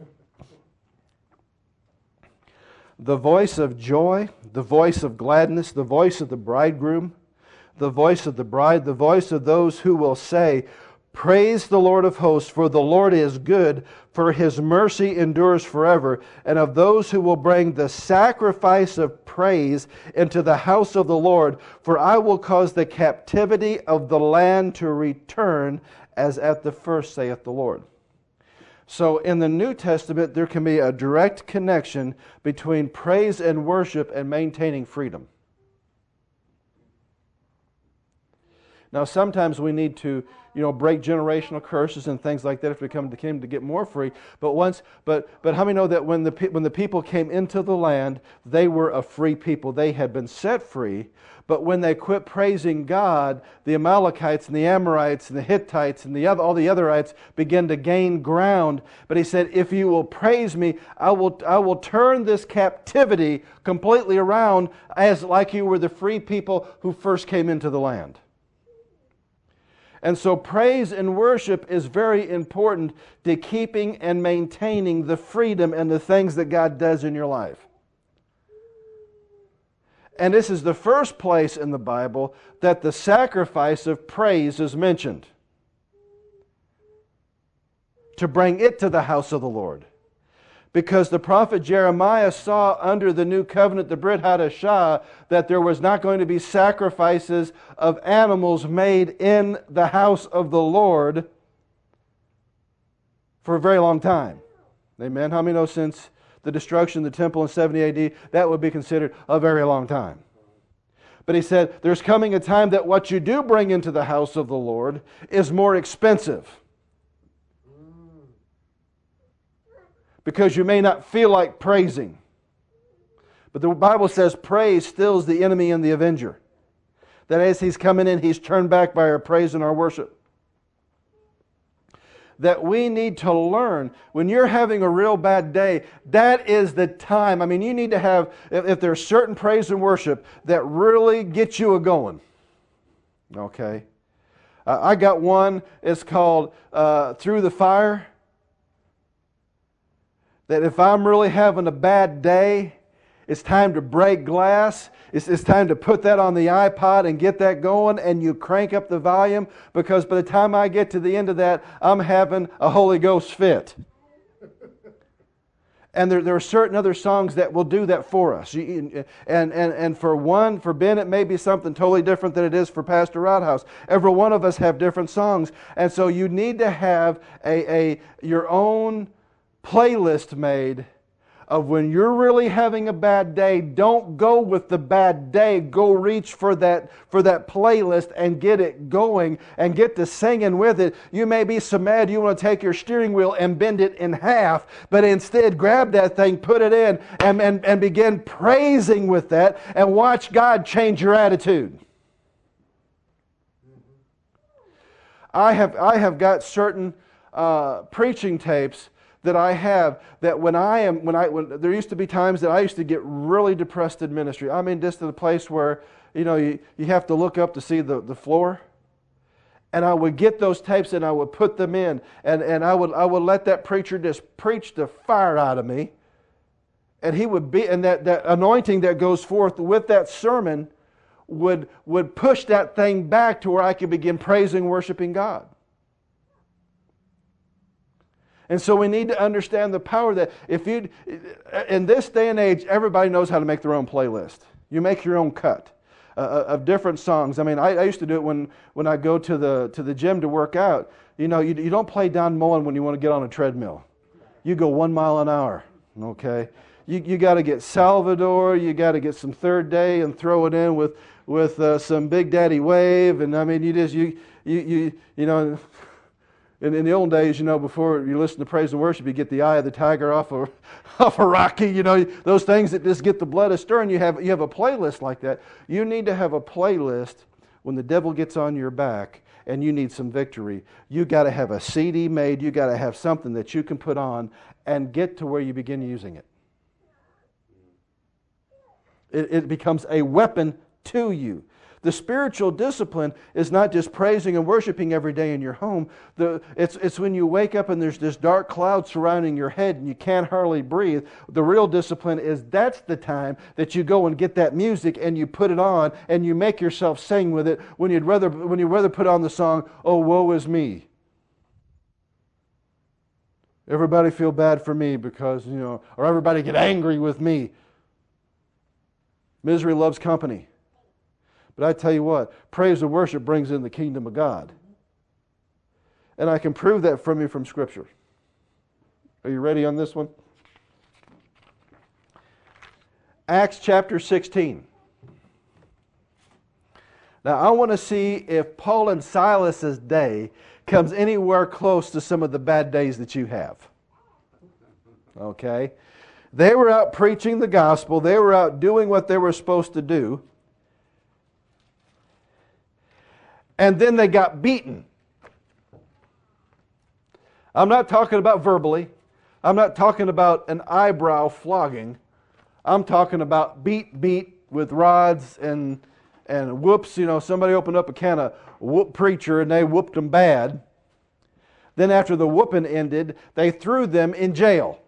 The voice of joy, the voice of gladness, the voice of the bridegroom, the voice of the bride, the voice of those who will say, praise the Lord of hosts, for the Lord is good, for His mercy endures forever. And of those who will bring the sacrifice of praise into the house of the Lord, for I will cause the captivity of the land to return as at the first, saith the Lord. So in the New Testament, there can be a direct connection between praise and worship and maintaining freedom. Now, sometimes we need to, break generational curses and things like that if we come to the kingdom to get more free. But how many know that when the people came into the land, they were a free people? They had been set free. But when they quit praising God, the Amalekites and the Amorites and the Hittites and all the otherites began to gain ground. But He said, if you will praise me, I will turn this captivity completely around, as like you were the free people who first came into the land. And so praise and worship is very important to keeping and maintaining the freedom and the things that God does in your life. And this is the first place in the Bible that the sacrifice of praise is mentioned, to bring it to the house of the Lord. Because the prophet Jeremiah saw under the new covenant, the Brit Hadashah, that there was not going to be sacrifices of animals made in the house of the Lord for a very long time. Amen? How many know since the destruction of the temple in 70 AD, that would be considered a very long time? But he said, there's coming a time that what you do bring into the house of the Lord is more expensive. Because you may not feel like praising. But the Bible says praise stills the enemy and the avenger. That as he's coming in, he's turned back by our praise and our worship. That we need to learn, when you're having a real bad day, that is the time. I mean, you need to have, if there's certain praise and worship that really get you a-going. Okay? I got one, it's called Through the Fire. That if I'm really having a bad day, it's time to break glass. It's time to put that on the iPod and get that going, and you crank up the volume, because by the time I get to the end of that, I'm having a Holy Ghost fit. And there are certain other songs that will do that for us. And for Ben, it may be something totally different than it is for Pastor Rodhouse. Every one of us have different songs. And so you need to have your own playlist made of when you're really having a bad day. Don't go with the bad day. Go reach for that playlist and get it going and get to singing with it. You may be so mad you want to take your steering wheel and bend it in half, but instead grab that thing, put it in, and begin praising with that, and watch God change your attitude. I have got certain preaching tapes that I have, that when there used to be times that I used to get really depressed in ministry. I mean, just to the place where, you have to look up to see the floor. And I would get those tapes and I would put them in, and I would let that preacher just preach the fire out of me. And he would be, and that anointing that goes forth with that sermon would push that thing back to where I could begin praising, worshiping God. And so we need to understand the power that in this day and age, everybody knows how to make their own playlist. You make your own cut of different songs. I mean, I used to do it when I go to the gym to work out. You don't play Don Mullen when you want to get on a treadmill. You go 1 mile an hour, okay? You got to get Salvador, you got to get some Third Day and throw it in with some Big Daddy Wave, and I mean, in the old days, before you listen to praise and worship, you get the Eye of the Tiger off of Rocky, those things that just get the blood stirring. You have a playlist like that. You need to have a playlist when the devil gets on your back and you need some victory. You got to have a CD made. You got to have something that you can put on and get to where you begin using it. It becomes a weapon to you. The spiritual discipline is not just praising and worshiping every day in your home. It's when you wake up and there's this dark cloud surrounding your head and you can't hardly breathe. The real discipline is that's the time that you go and get that music and you put it on and you make yourself sing with it when you'd rather put on the song, "Oh, woe is me. Everybody feel bad for me because, or everybody get angry with me." Misery loves company. But I tell you what, praise and worship brings in the kingdom of God. And I can prove that from you from Scripture. Are you ready on this one? Acts chapter 16. Now I want to see if Paul and Silas's day comes anywhere close to some of the bad days that you have. Okay? They were out preaching the gospel. They were out doing what they were supposed to do. And then they got beaten. I'm not talking about verbally. I'm not talking about an eyebrow flogging. I'm talking about beat with rods and whoops. Somebody opened up a can of whoop preacher and they whooped them bad. Then after the whooping ended, they threw them in jail.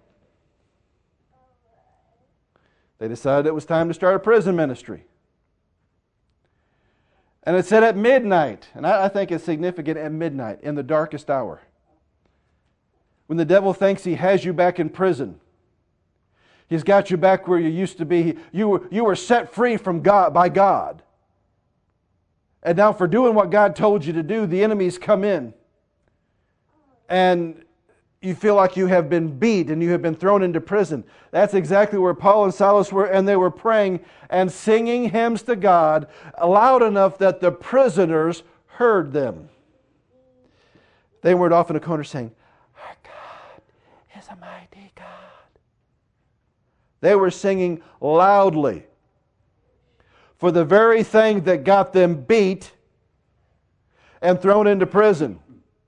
They decided it was time to start a prison ministry. And it said at midnight, and I think it's significant, at midnight, in the darkest hour. When the devil thinks he has you back in prison. He's got you back where you used to be. You were set free from God by God. And now for doing what God told you to do, the enemies come in. And you feel like you have been beat and you have been thrown into prison. That's exactly where Paul and Silas were, and they were praying and singing hymns to God loud enough that the prisoners heard them. They weren't off in a corner saying, "Our God is a mighty God." They were singing loudly for the very thing that got them beat and thrown into prison.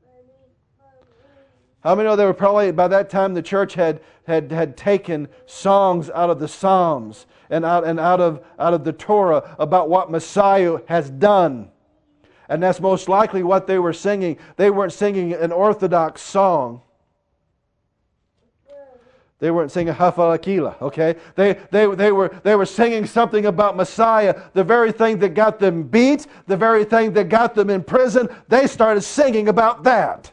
How many know they were probably, by that time, the church had taken songs out of the Psalms and out of the Torah about what Messiah has done. And that's most likely what they were singing. They weren't singing an Orthodox song. They weren't singing Hafalakila, okay? They were singing something about Messiah, the very thing that got them beat, the very thing that got them in prison. They started singing about that.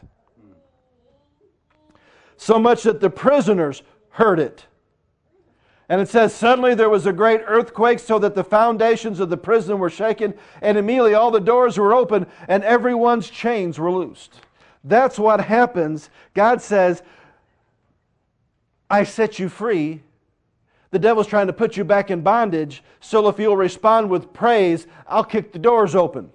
So much that the prisoners heard it. And it says, suddenly there was a great earthquake so that the foundations of the prison were shaken, and immediately all the doors were open and everyone's chains were loosed. That's what happens. God says, I set you free. The devil's trying to put you back in bondage, so if you'll respond with praise, I'll kick the doors open.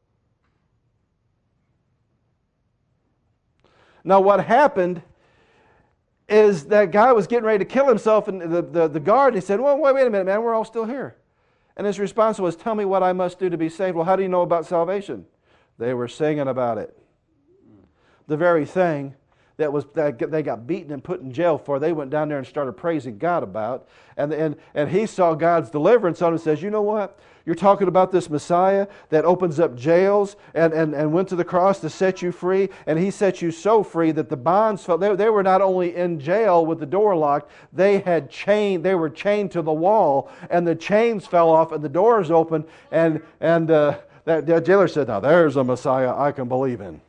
Now what happened is that guy was getting ready to kill himself, and the guard, he said, well, wait a minute, man, we're all still here. And his response was, tell me what I must do to be saved. Well, how do you know about salvation? They were singing about it. The very thing that they got beaten and put in jail for, they went down there and started praising God about. And he saw God's deliverance on him and says, you know what? You're talking about this Messiah that opens up jails and went to the cross to set you free. And he set you so free that the bonds fell. They were not only in jail with the door locked, they were chained to the wall, and the chains fell off and the doors opened. And that jailer said, now there's a Messiah I can believe in.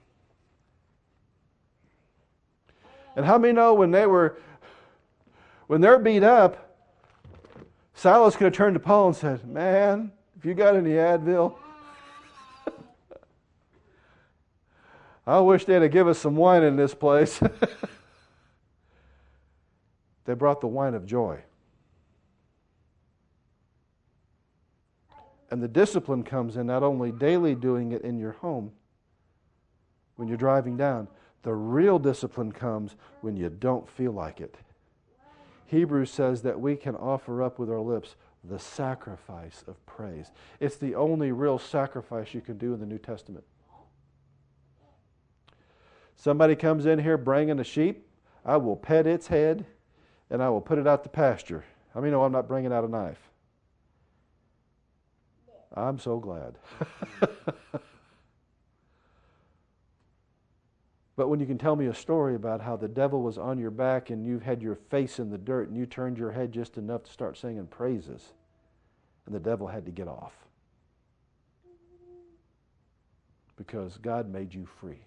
And how many know when they're beat up, Silas could have turned to Paul and said, man, if you got any Advil, I wish they'd have given us some wine in this place. They brought the wine of joy. And the discipline comes in not only daily doing it in your home, when you're driving down. The real discipline comes when you don't feel like it. Hebrews says that we can offer up with our lips the sacrifice of praise. It's the only real sacrifice you can do in the New Testament. Somebody comes in here bringing a sheep, I will pet its head and I will put it out to pasture. How many know I'm not bringing out a knife? I'm so glad. But when you can tell me a story about how the devil was on your back and you had your face in the dirt and you turned your head just enough to start singing praises, and the devil had to get off because God made you free.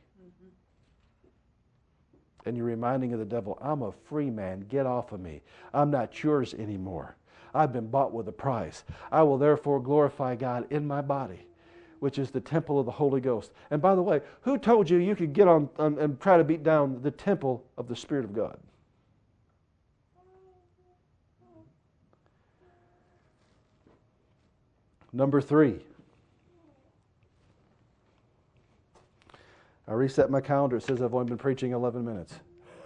And you're reminding of the devil, I'm a free man, get off of me. I'm not yours anymore. I've been bought with a price. I will therefore glorify God in my body, which is the temple of the Holy Ghost. And by the way, who told you you could get on and try to beat down the temple of the Spirit of God? Number 3. I reset my calendar. It says I've only been preaching 11 minutes.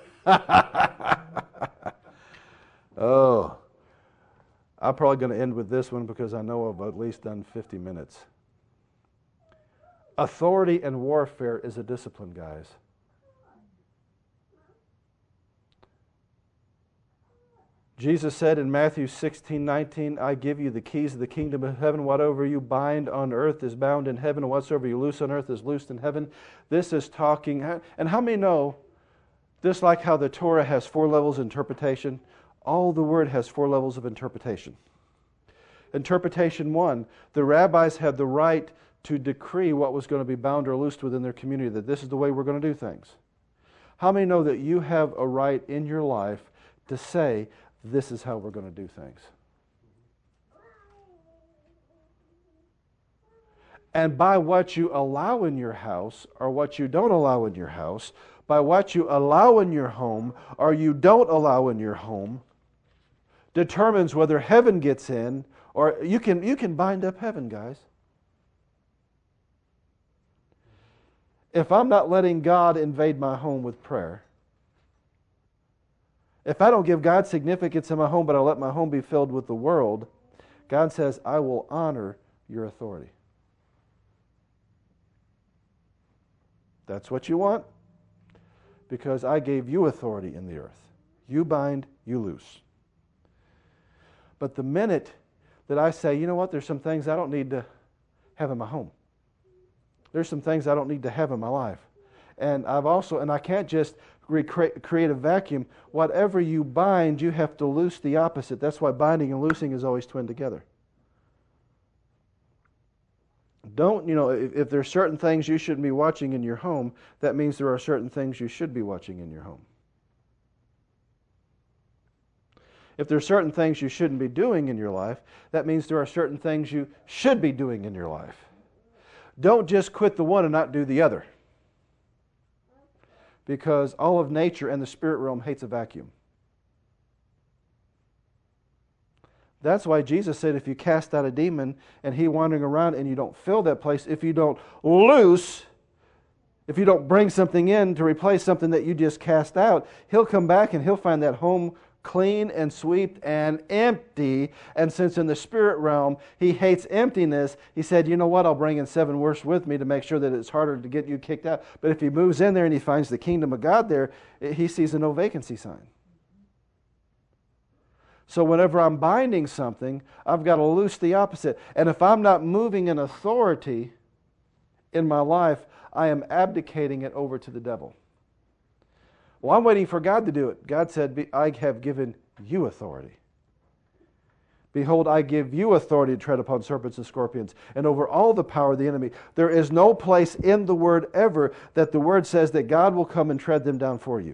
Oh, I'm probably going to end with this one because I know I've at least done 50 minutes. Authority and warfare is a discipline, guys. Jesus said in Matthew 16:19, I give you the keys of the kingdom of heaven. Whatever you bind on earth is bound in heaven, and whatsoever you loose on earth is loosed in heaven. This is talking, and how many know, just like how the Torah has 4 levels of interpretation, all the Word has 4 levels of interpretation. Interpretation 1, the rabbis had the right to decree what was going to be bound or loosed within their community, that this is the way we're going to do things. How many know that you have a right in your life to say, this is how we're going to do things? And by what you allow in your house or what you don't allow in your house, by what you allow in your home or you don't allow in your home, determines whether heaven gets in, or you can bind up heaven, guys. If I'm not letting God invade my home with prayer, if I don't give God significance in my home, but I let my home be filled with the world, God says, I will honor your authority. That's what you want? Because I gave you authority in the earth. You bind, you loose. But the minute that I say, you know what, there's some things I don't need to have in my home. There's some things I don't need to have in my life. And I can't just create a vacuum. Whatever you bind, you have to loose the opposite. That's why binding and loosing is always twinned together. If there's certain things you shouldn't be watching in your home, that means there are certain things you should be watching in your home. If there are certain things you shouldn't be doing in your life, that means there are certain things you should be doing in your life. Don't just quit the one and not do the other. Because all of nature and the spirit realm hates a vacuum. That's why Jesus said if you cast out a demon and he wandering around and you don't fill that place, if you don't loose, if you don't bring something in to replace something that you just cast out, he'll come back and he'll find that home clean and swept and empty. And since in the spirit realm he hates emptiness, he said, you know what, I'll bring in 7 worse with me to make sure that it's harder to get you kicked out. But if he moves in there and he finds the kingdom of God there, he sees a no vacancy sign. So whenever I'm binding something, I've got to loose the opposite. And if I'm not moving in authority in my life, I am abdicating it over to the devil. Well, I'm waiting for God to do it. God said, I have given you authority. Behold, I give you authority to tread upon serpents and scorpions and over all the power of the enemy. There is no place in the Word ever that the Word says that God will come and tread them down for you.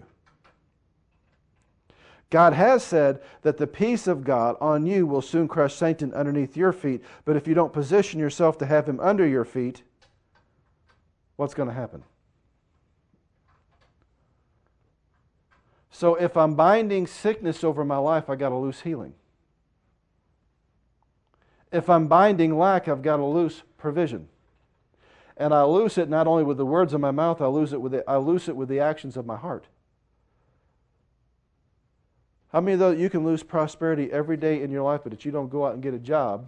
God has said that the peace of God on you will soon crush Satan underneath your feet. But if you don't position yourself to have him under your feet, what's going to happen? So if I'm binding sickness over my life, I've got to loose healing. If I'm binding lack, I've got to loose provision. And I loose it not only with the words of my mouth, I loose it with the actions of my heart. How many of those you can lose prosperity every day in your life, but if you don't go out and get a job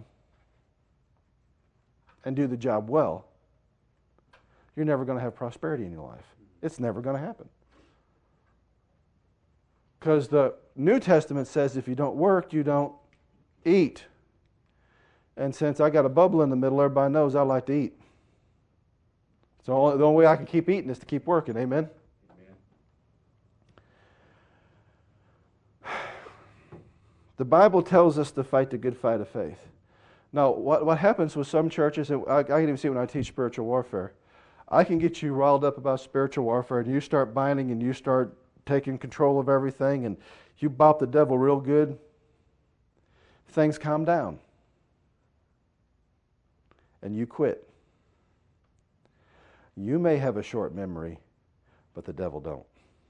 and do the job well, you're never going to have prosperity in your life. It's never going to happen. Because the New Testament says if you don't work, you don't eat. And since I got a bubble in the middle, everybody knows I like to eat. So the only way I can keep eating is to keep working. Amen? The Bible tells us to fight the good fight of faith. Now, what happens with some churches, and I can even see it when I teach spiritual warfare, I can get you riled up about spiritual warfare, and you start binding and you start taking control of everything, and you bop the devil real good, things calm down. And you quit. You may have a short memory, but the devil don't.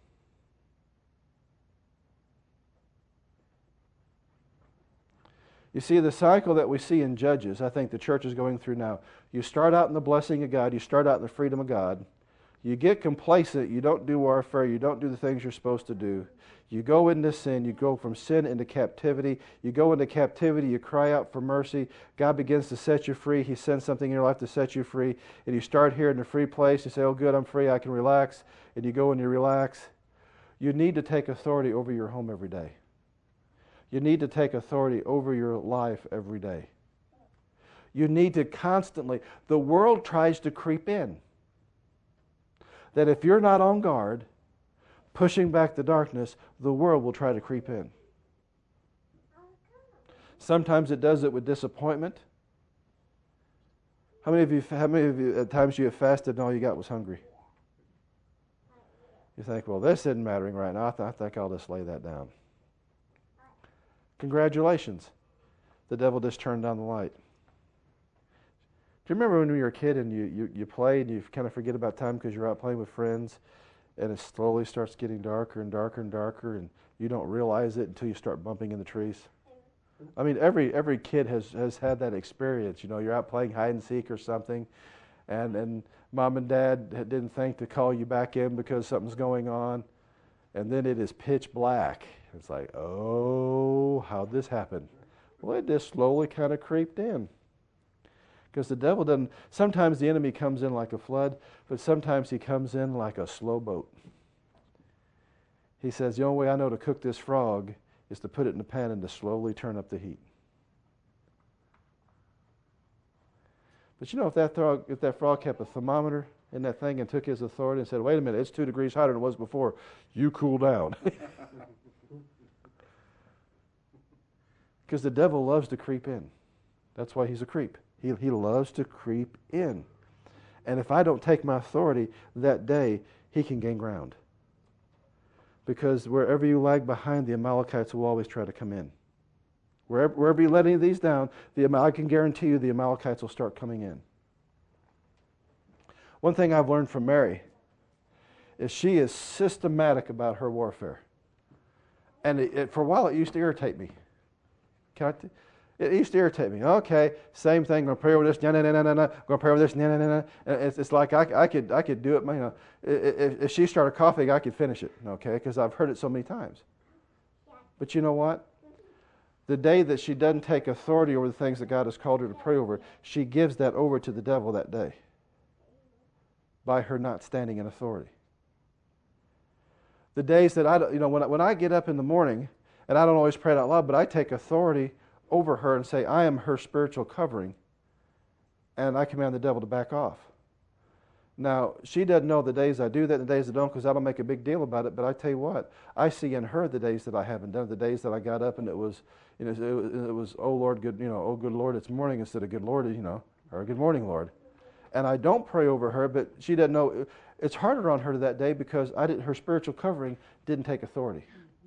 You see, the cycle that we see in Judges, I think the church is going through now. You start out in the blessing of God. You start out in the freedom of God. You get complacent. You don't do warfare. You don't do the things you're supposed to do. You go into sin. You go from sin into captivity. You go into captivity. You cry out for mercy. God begins to set you free. He sends something in your life to set you free. And you start here in the free place. You say, oh, good, I'm free. I can relax. And you go and you relax. You need to take authority over your home every day. You need to take authority over your life every day. You need to constantly, the world tries to creep in. That if you're not on guard, pushing back the darkness, the world will try to creep in. Sometimes it does it with disappointment. How many of you at times you have fasted and all you got was hungry? You think, well, this isn't mattering right now. I think I'll just lay that down. Congratulations. The devil just turned on the light. Do you remember when you were a kid and you played and you kind of forget about time because you're out playing with friends and it slowly starts getting darker and darker and darker and you don't realize it until you start bumping in the trees? I mean, every kid has had that experience. You know, you're out playing hide and seek or something and mom and dad didn't think to call you back in because something's going on and then it is pitch black. It's like, oh, how'd this happen? Well, it just slowly kind of creeped in. Because the devil doesn't, sometimes the enemy comes in like a flood, but sometimes he comes in like a slow boat. He says, the only way I know to cook this frog is to put it in the pan and to slowly turn up the heat. But you know, if that frog kept a thermometer in that thing and took his authority and said, wait a minute, it's 2 degrees hotter than it was before, you cool down. Because the devil loves to creep in. That's why he's a creep. He loves to creep in. And if I don't take my authority that day, he can gain ground. Because wherever you lag behind, the Amalekites will always try to come in. Wherever you let any of these down, I can guarantee you the Amalekites will start coming in. One thing I've learned from Mary is she is systematic about her warfare. And for a while it used to irritate me. It used to irritate me. Okay, same thing. I'm going to pray over this. No. I'm going to pray over this. No. It's like I could do it. You know, if she started coughing, I could finish it. Okay, because I've heard it so many times. But you know what? The day that she doesn't take authority over the things that God has called her to pray over, she gives that over to the devil that day by her not standing in authority. The days that when I get up in the morning, and I don't always pray it out loud, but I take authority over her and say, I am her spiritual covering, and I command the devil to back off. Now, she doesn't know the days I do that and the days I don't, because I don't make a big deal about it, but I tell you what, I see in her the days that I haven't done, the days that I got up and it was, oh Lord, good, oh good Lord, it's morning instead of good Lord, or good morning, Lord. And I don't pray over her, but she doesn't know. It's harder on her that day because her spiritual covering didn't take authority.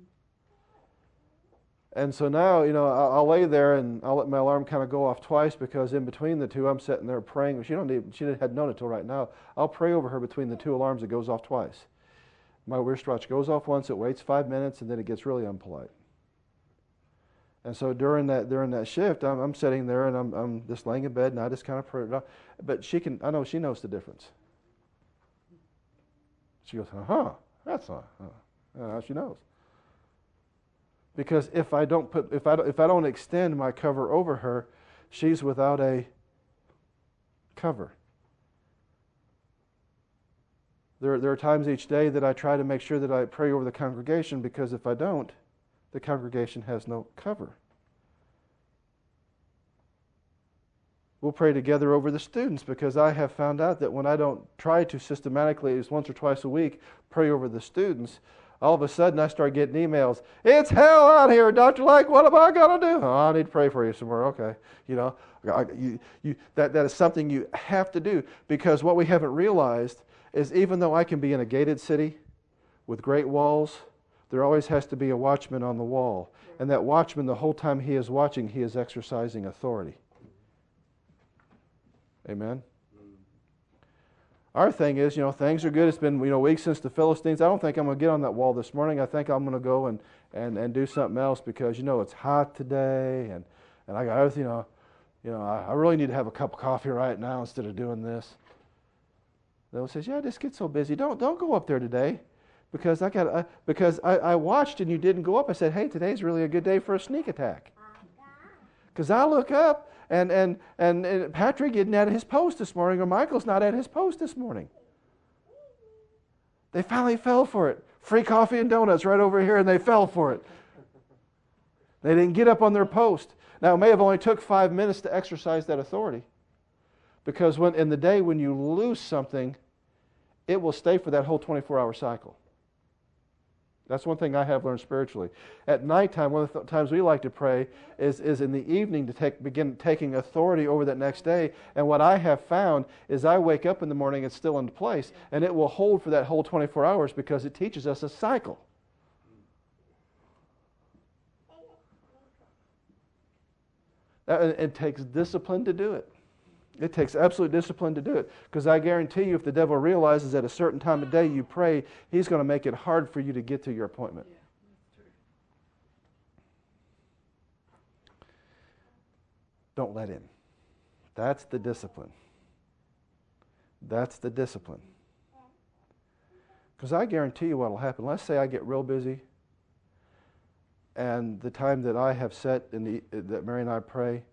And so now, I'll lay there and I'll let my alarm kind of go off twice, because in between the two, I'm sitting there praying. She hadn't known it till right now. I'll pray over her between the two alarms. It goes off twice. My wristwatch goes off once. It waits 5 minutes, and then it gets really unpolite. And so during that shift, I'm sitting there and I'm just laying in bed, and I just kind of pray. But I know she knows the difference. She goes, that's not. She knows. Because if I don't extend my cover over her, she's without a cover. There are times each day that I try to make sure that I pray over the congregation, because if I don't, the congregation has no cover. We'll pray together over the students, because I have found out that when I don't try to systematically, at least once or twice a week, pray over the students, all of a sudden I start getting emails. It's hell out here, Dr. Lake. What am I going to do? Oh, I need to pray for you some more. Okay. That is something you have to do, because what we haven't realized is even though I can be in a gated city with great walls, there always has to be a watchman on the wall. And that watchman, the whole time he is watching, he is exercising authority. Amen? Our thing is, things are good. It's been, weeks since the Philistines. I don't think I'm going to get on that wall this morning. I think I'm going to go and do something else, because, it's hot today, and I got everything, I really need to have a cup of coffee right now instead of doing this. The devil says, just get so busy. Don't go up there today, because I watched and you didn't go up. I said, hey, today's really a good day for a sneak attack. Because I look up and Patrick isn't at his post this morning, or Michael's not at his post this morning. They finally fell for it. Free coffee and donuts right over here, and they fell for it. They didn't get up on their post. Now, it may have only took 5 minutes to exercise that authority, because in the day when you lose something, it will stay for that whole 24-hour cycle. That's one thing I have learned spiritually. At nighttime, one of the times we like to pray is in the evening to begin taking authority over that next day. And what I have found is I wake up in the morning, it's still in place, and it will hold for that whole 24 hours, because it teaches us a cycle. It takes discipline to do it. It takes absolute discipline to do it, because I guarantee you, if the devil realizes at a certain time of day you pray, he's going to make it hard for you to get to your appointment. Yeah, that's true. Don't let him. That's the discipline. That's the discipline. Because I guarantee you what will happen. Let's say I get real busy, and the time that I have set that Mary and I pray,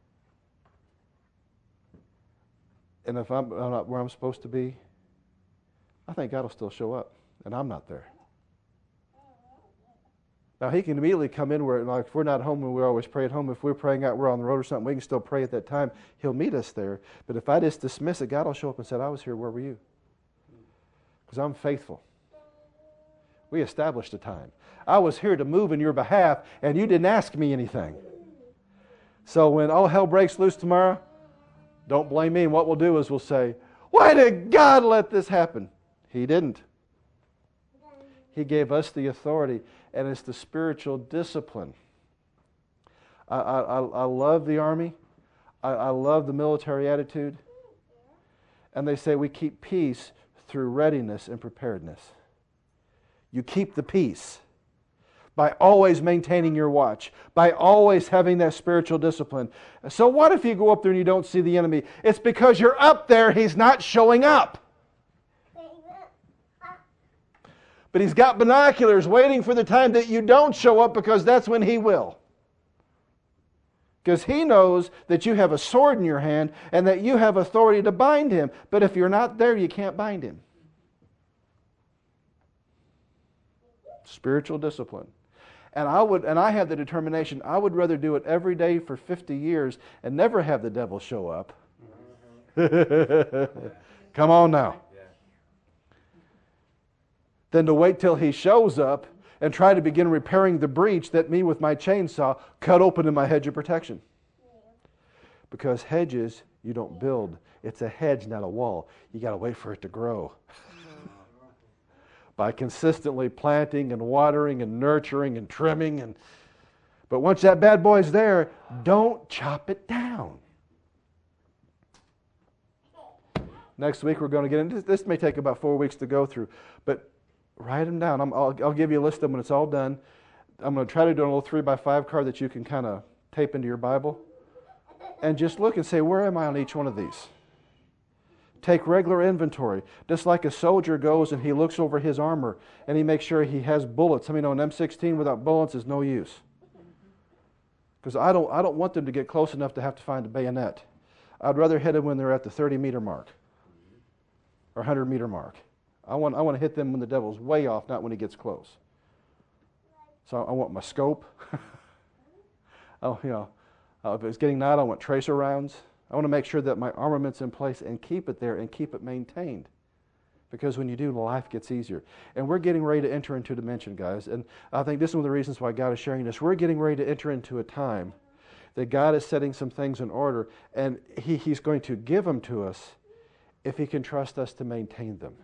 and if I'm not where I'm supposed to be, I think God will still show up, and I'm not there. Now, He can immediately come in where, like, if we're not home and we always pray at home, if we're praying out, we're on the road or something, we can still pray at that time. He'll meet us there. But if I just dismiss it, God will show up and say, I was here, where were you? Because I'm faithful. We established a time. I was here to move in your behalf, and you didn't ask me anything. So when all hell breaks loose tomorrow, don't blame me. And what we'll do is we'll say, why did God let this happen? He didn't. He gave us the authority, and it's the spiritual discipline. I love the Army. I love the military attitude. And they say we keep peace through readiness and preparedness. You keep the peace by always maintaining your watch, by always having that spiritual discipline. So what if you go up there and you don't see the enemy? It's because you're up there, he's not showing up. But he's got binoculars waiting for the time that you don't show up, because that's when he will. Because he knows that you have a sword in your hand and that you have authority to bind him. But if you're not there, you can't bind him. Spiritual discipline. And I had the determination, I would rather do it every day for 50 years and never have the devil show up. Come on now. Than to wait till he shows up and try to begin repairing the breach that me with my chainsaw cut open in my hedge of protection. Because hedges you don't build. It's a hedge, not a wall. You got to wait for it to grow. By consistently planting and watering and nurturing and trimming. But once that bad boy's there, don't chop it down. Next week we're going to get into this. This may take about 4 weeks to go through. But write them down. I'll give you a list of them when it's all done. I'm going to try to do a little 3x5 card that you can kind of tape into your Bible. And just look and say, where am I on each one of these? Take regular inventory. Just like a soldier goes and he looks over his armor and he makes sure he has bullets. I mean, an M16 without bullets is no use. Because I don't want them to get close enough to have to find a bayonet. I'd rather hit them when they're at the 30-meter mark or 100-meter mark. I want to hit them when the devil's way off, not when he gets close. So I want my scope. If it's getting night, I want tracer rounds. I want to make sure that my armament's in place and keep it there and keep it maintained. Because when you do, life gets easier. And we're getting ready to enter into a dimension, guys. And I think this is one of the reasons why God is sharing this. We're getting ready to enter into a time that God is setting some things in order, and He's going to give them to us if He can trust us to maintain them.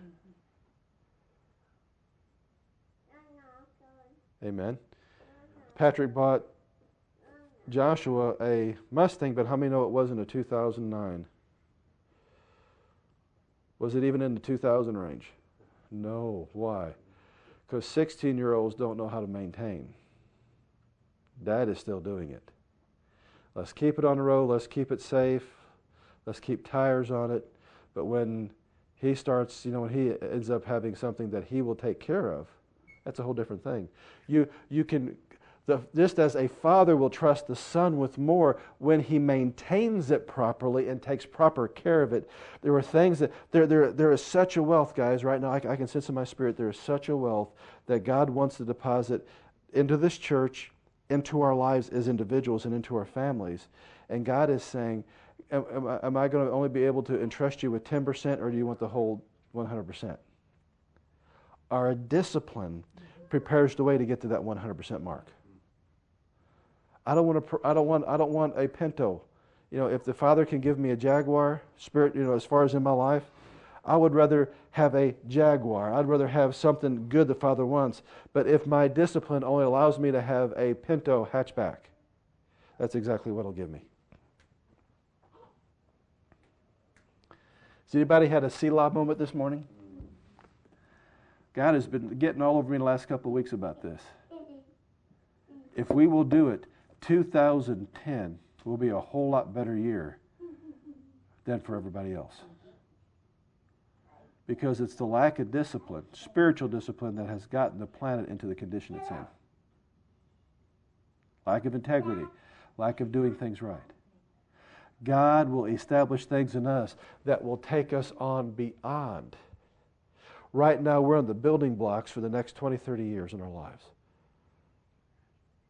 Amen. Patrick bought Joshua a Mustang, but how many know it wasn't a 2009? Was it even in the 2000 range? No. Why? Because 16-year-olds don't know how to maintain. Dad is still doing it. Let's keep it on the road. Let's keep it safe. Let's keep tires on it. But when he starts, when he ends up having something that he will take care of, that's a whole different thing. You can, just as a father will trust the son with more when he maintains it properly and takes proper care of it. There are things that, there is such a wealth, guys, right now. I can sense in my spirit there is such a wealth that God wants to deposit into this church, into our lives as individuals and into our families. And God is saying, am I going to only be able to entrust you with 10%, or do you want the whole 100%? Our discipline prepares the way to get to that 100% mark. I don't want a Pinto. If the Father can give me a Jaguar Spirit, as far as in my life, I would rather have a Jaguar. I'd rather have something good the Father wants. But if my discipline only allows me to have a Pinto hatchback, that's exactly what it'll give me. Has anybody had a Selah moment this morning? God has been getting all over me the last couple of weeks about this. If we will do it, 2010 will be a whole lot better year than for everybody else. Because it's the lack of discipline, spiritual discipline, that has gotten the planet into the condition it's in. Lack of integrity, lack of doing things right. God will establish things in us that will take us on beyond. Right now, we're on the building blocks for the next 20, 30 years in our lives.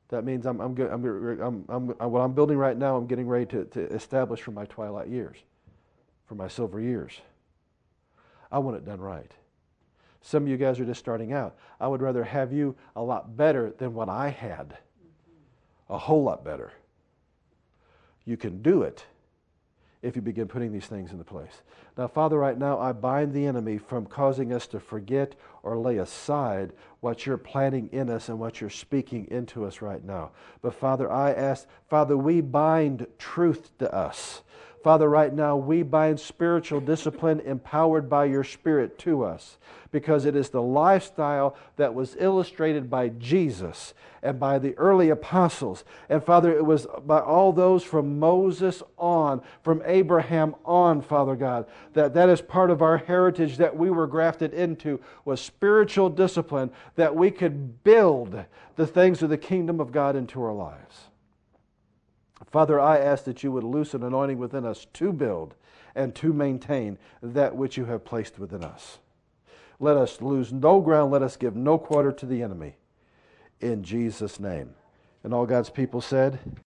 That means what I'm building right now, I'm getting ready to establish for my twilight years, for my silver years. I want it done right. Some of you guys are just starting out. I would rather have you a lot better than what I had. A whole lot better. You can do it if you begin putting these things into place. Now, Father, right now I bind the enemy from causing us to forget or lay aside what you're planting in us and what you're speaking into us right now. But Father, I ask, Father, we bind truth to us. Father, right now we bind spiritual discipline empowered by your Spirit to us, because it is the lifestyle that was illustrated by Jesus and by the early apostles. And Father, it was by all those from Moses on, from Abraham on, Father God, that is part of our heritage that we were grafted into, was spiritual discipline, that we could build the things of the kingdom of God into our lives. Father, I ask that you would loose an anointing within us to build and to maintain that which you have placed within us. Let us lose no ground. Let us give no quarter to the enemy. In Jesus' name. And all God's people said,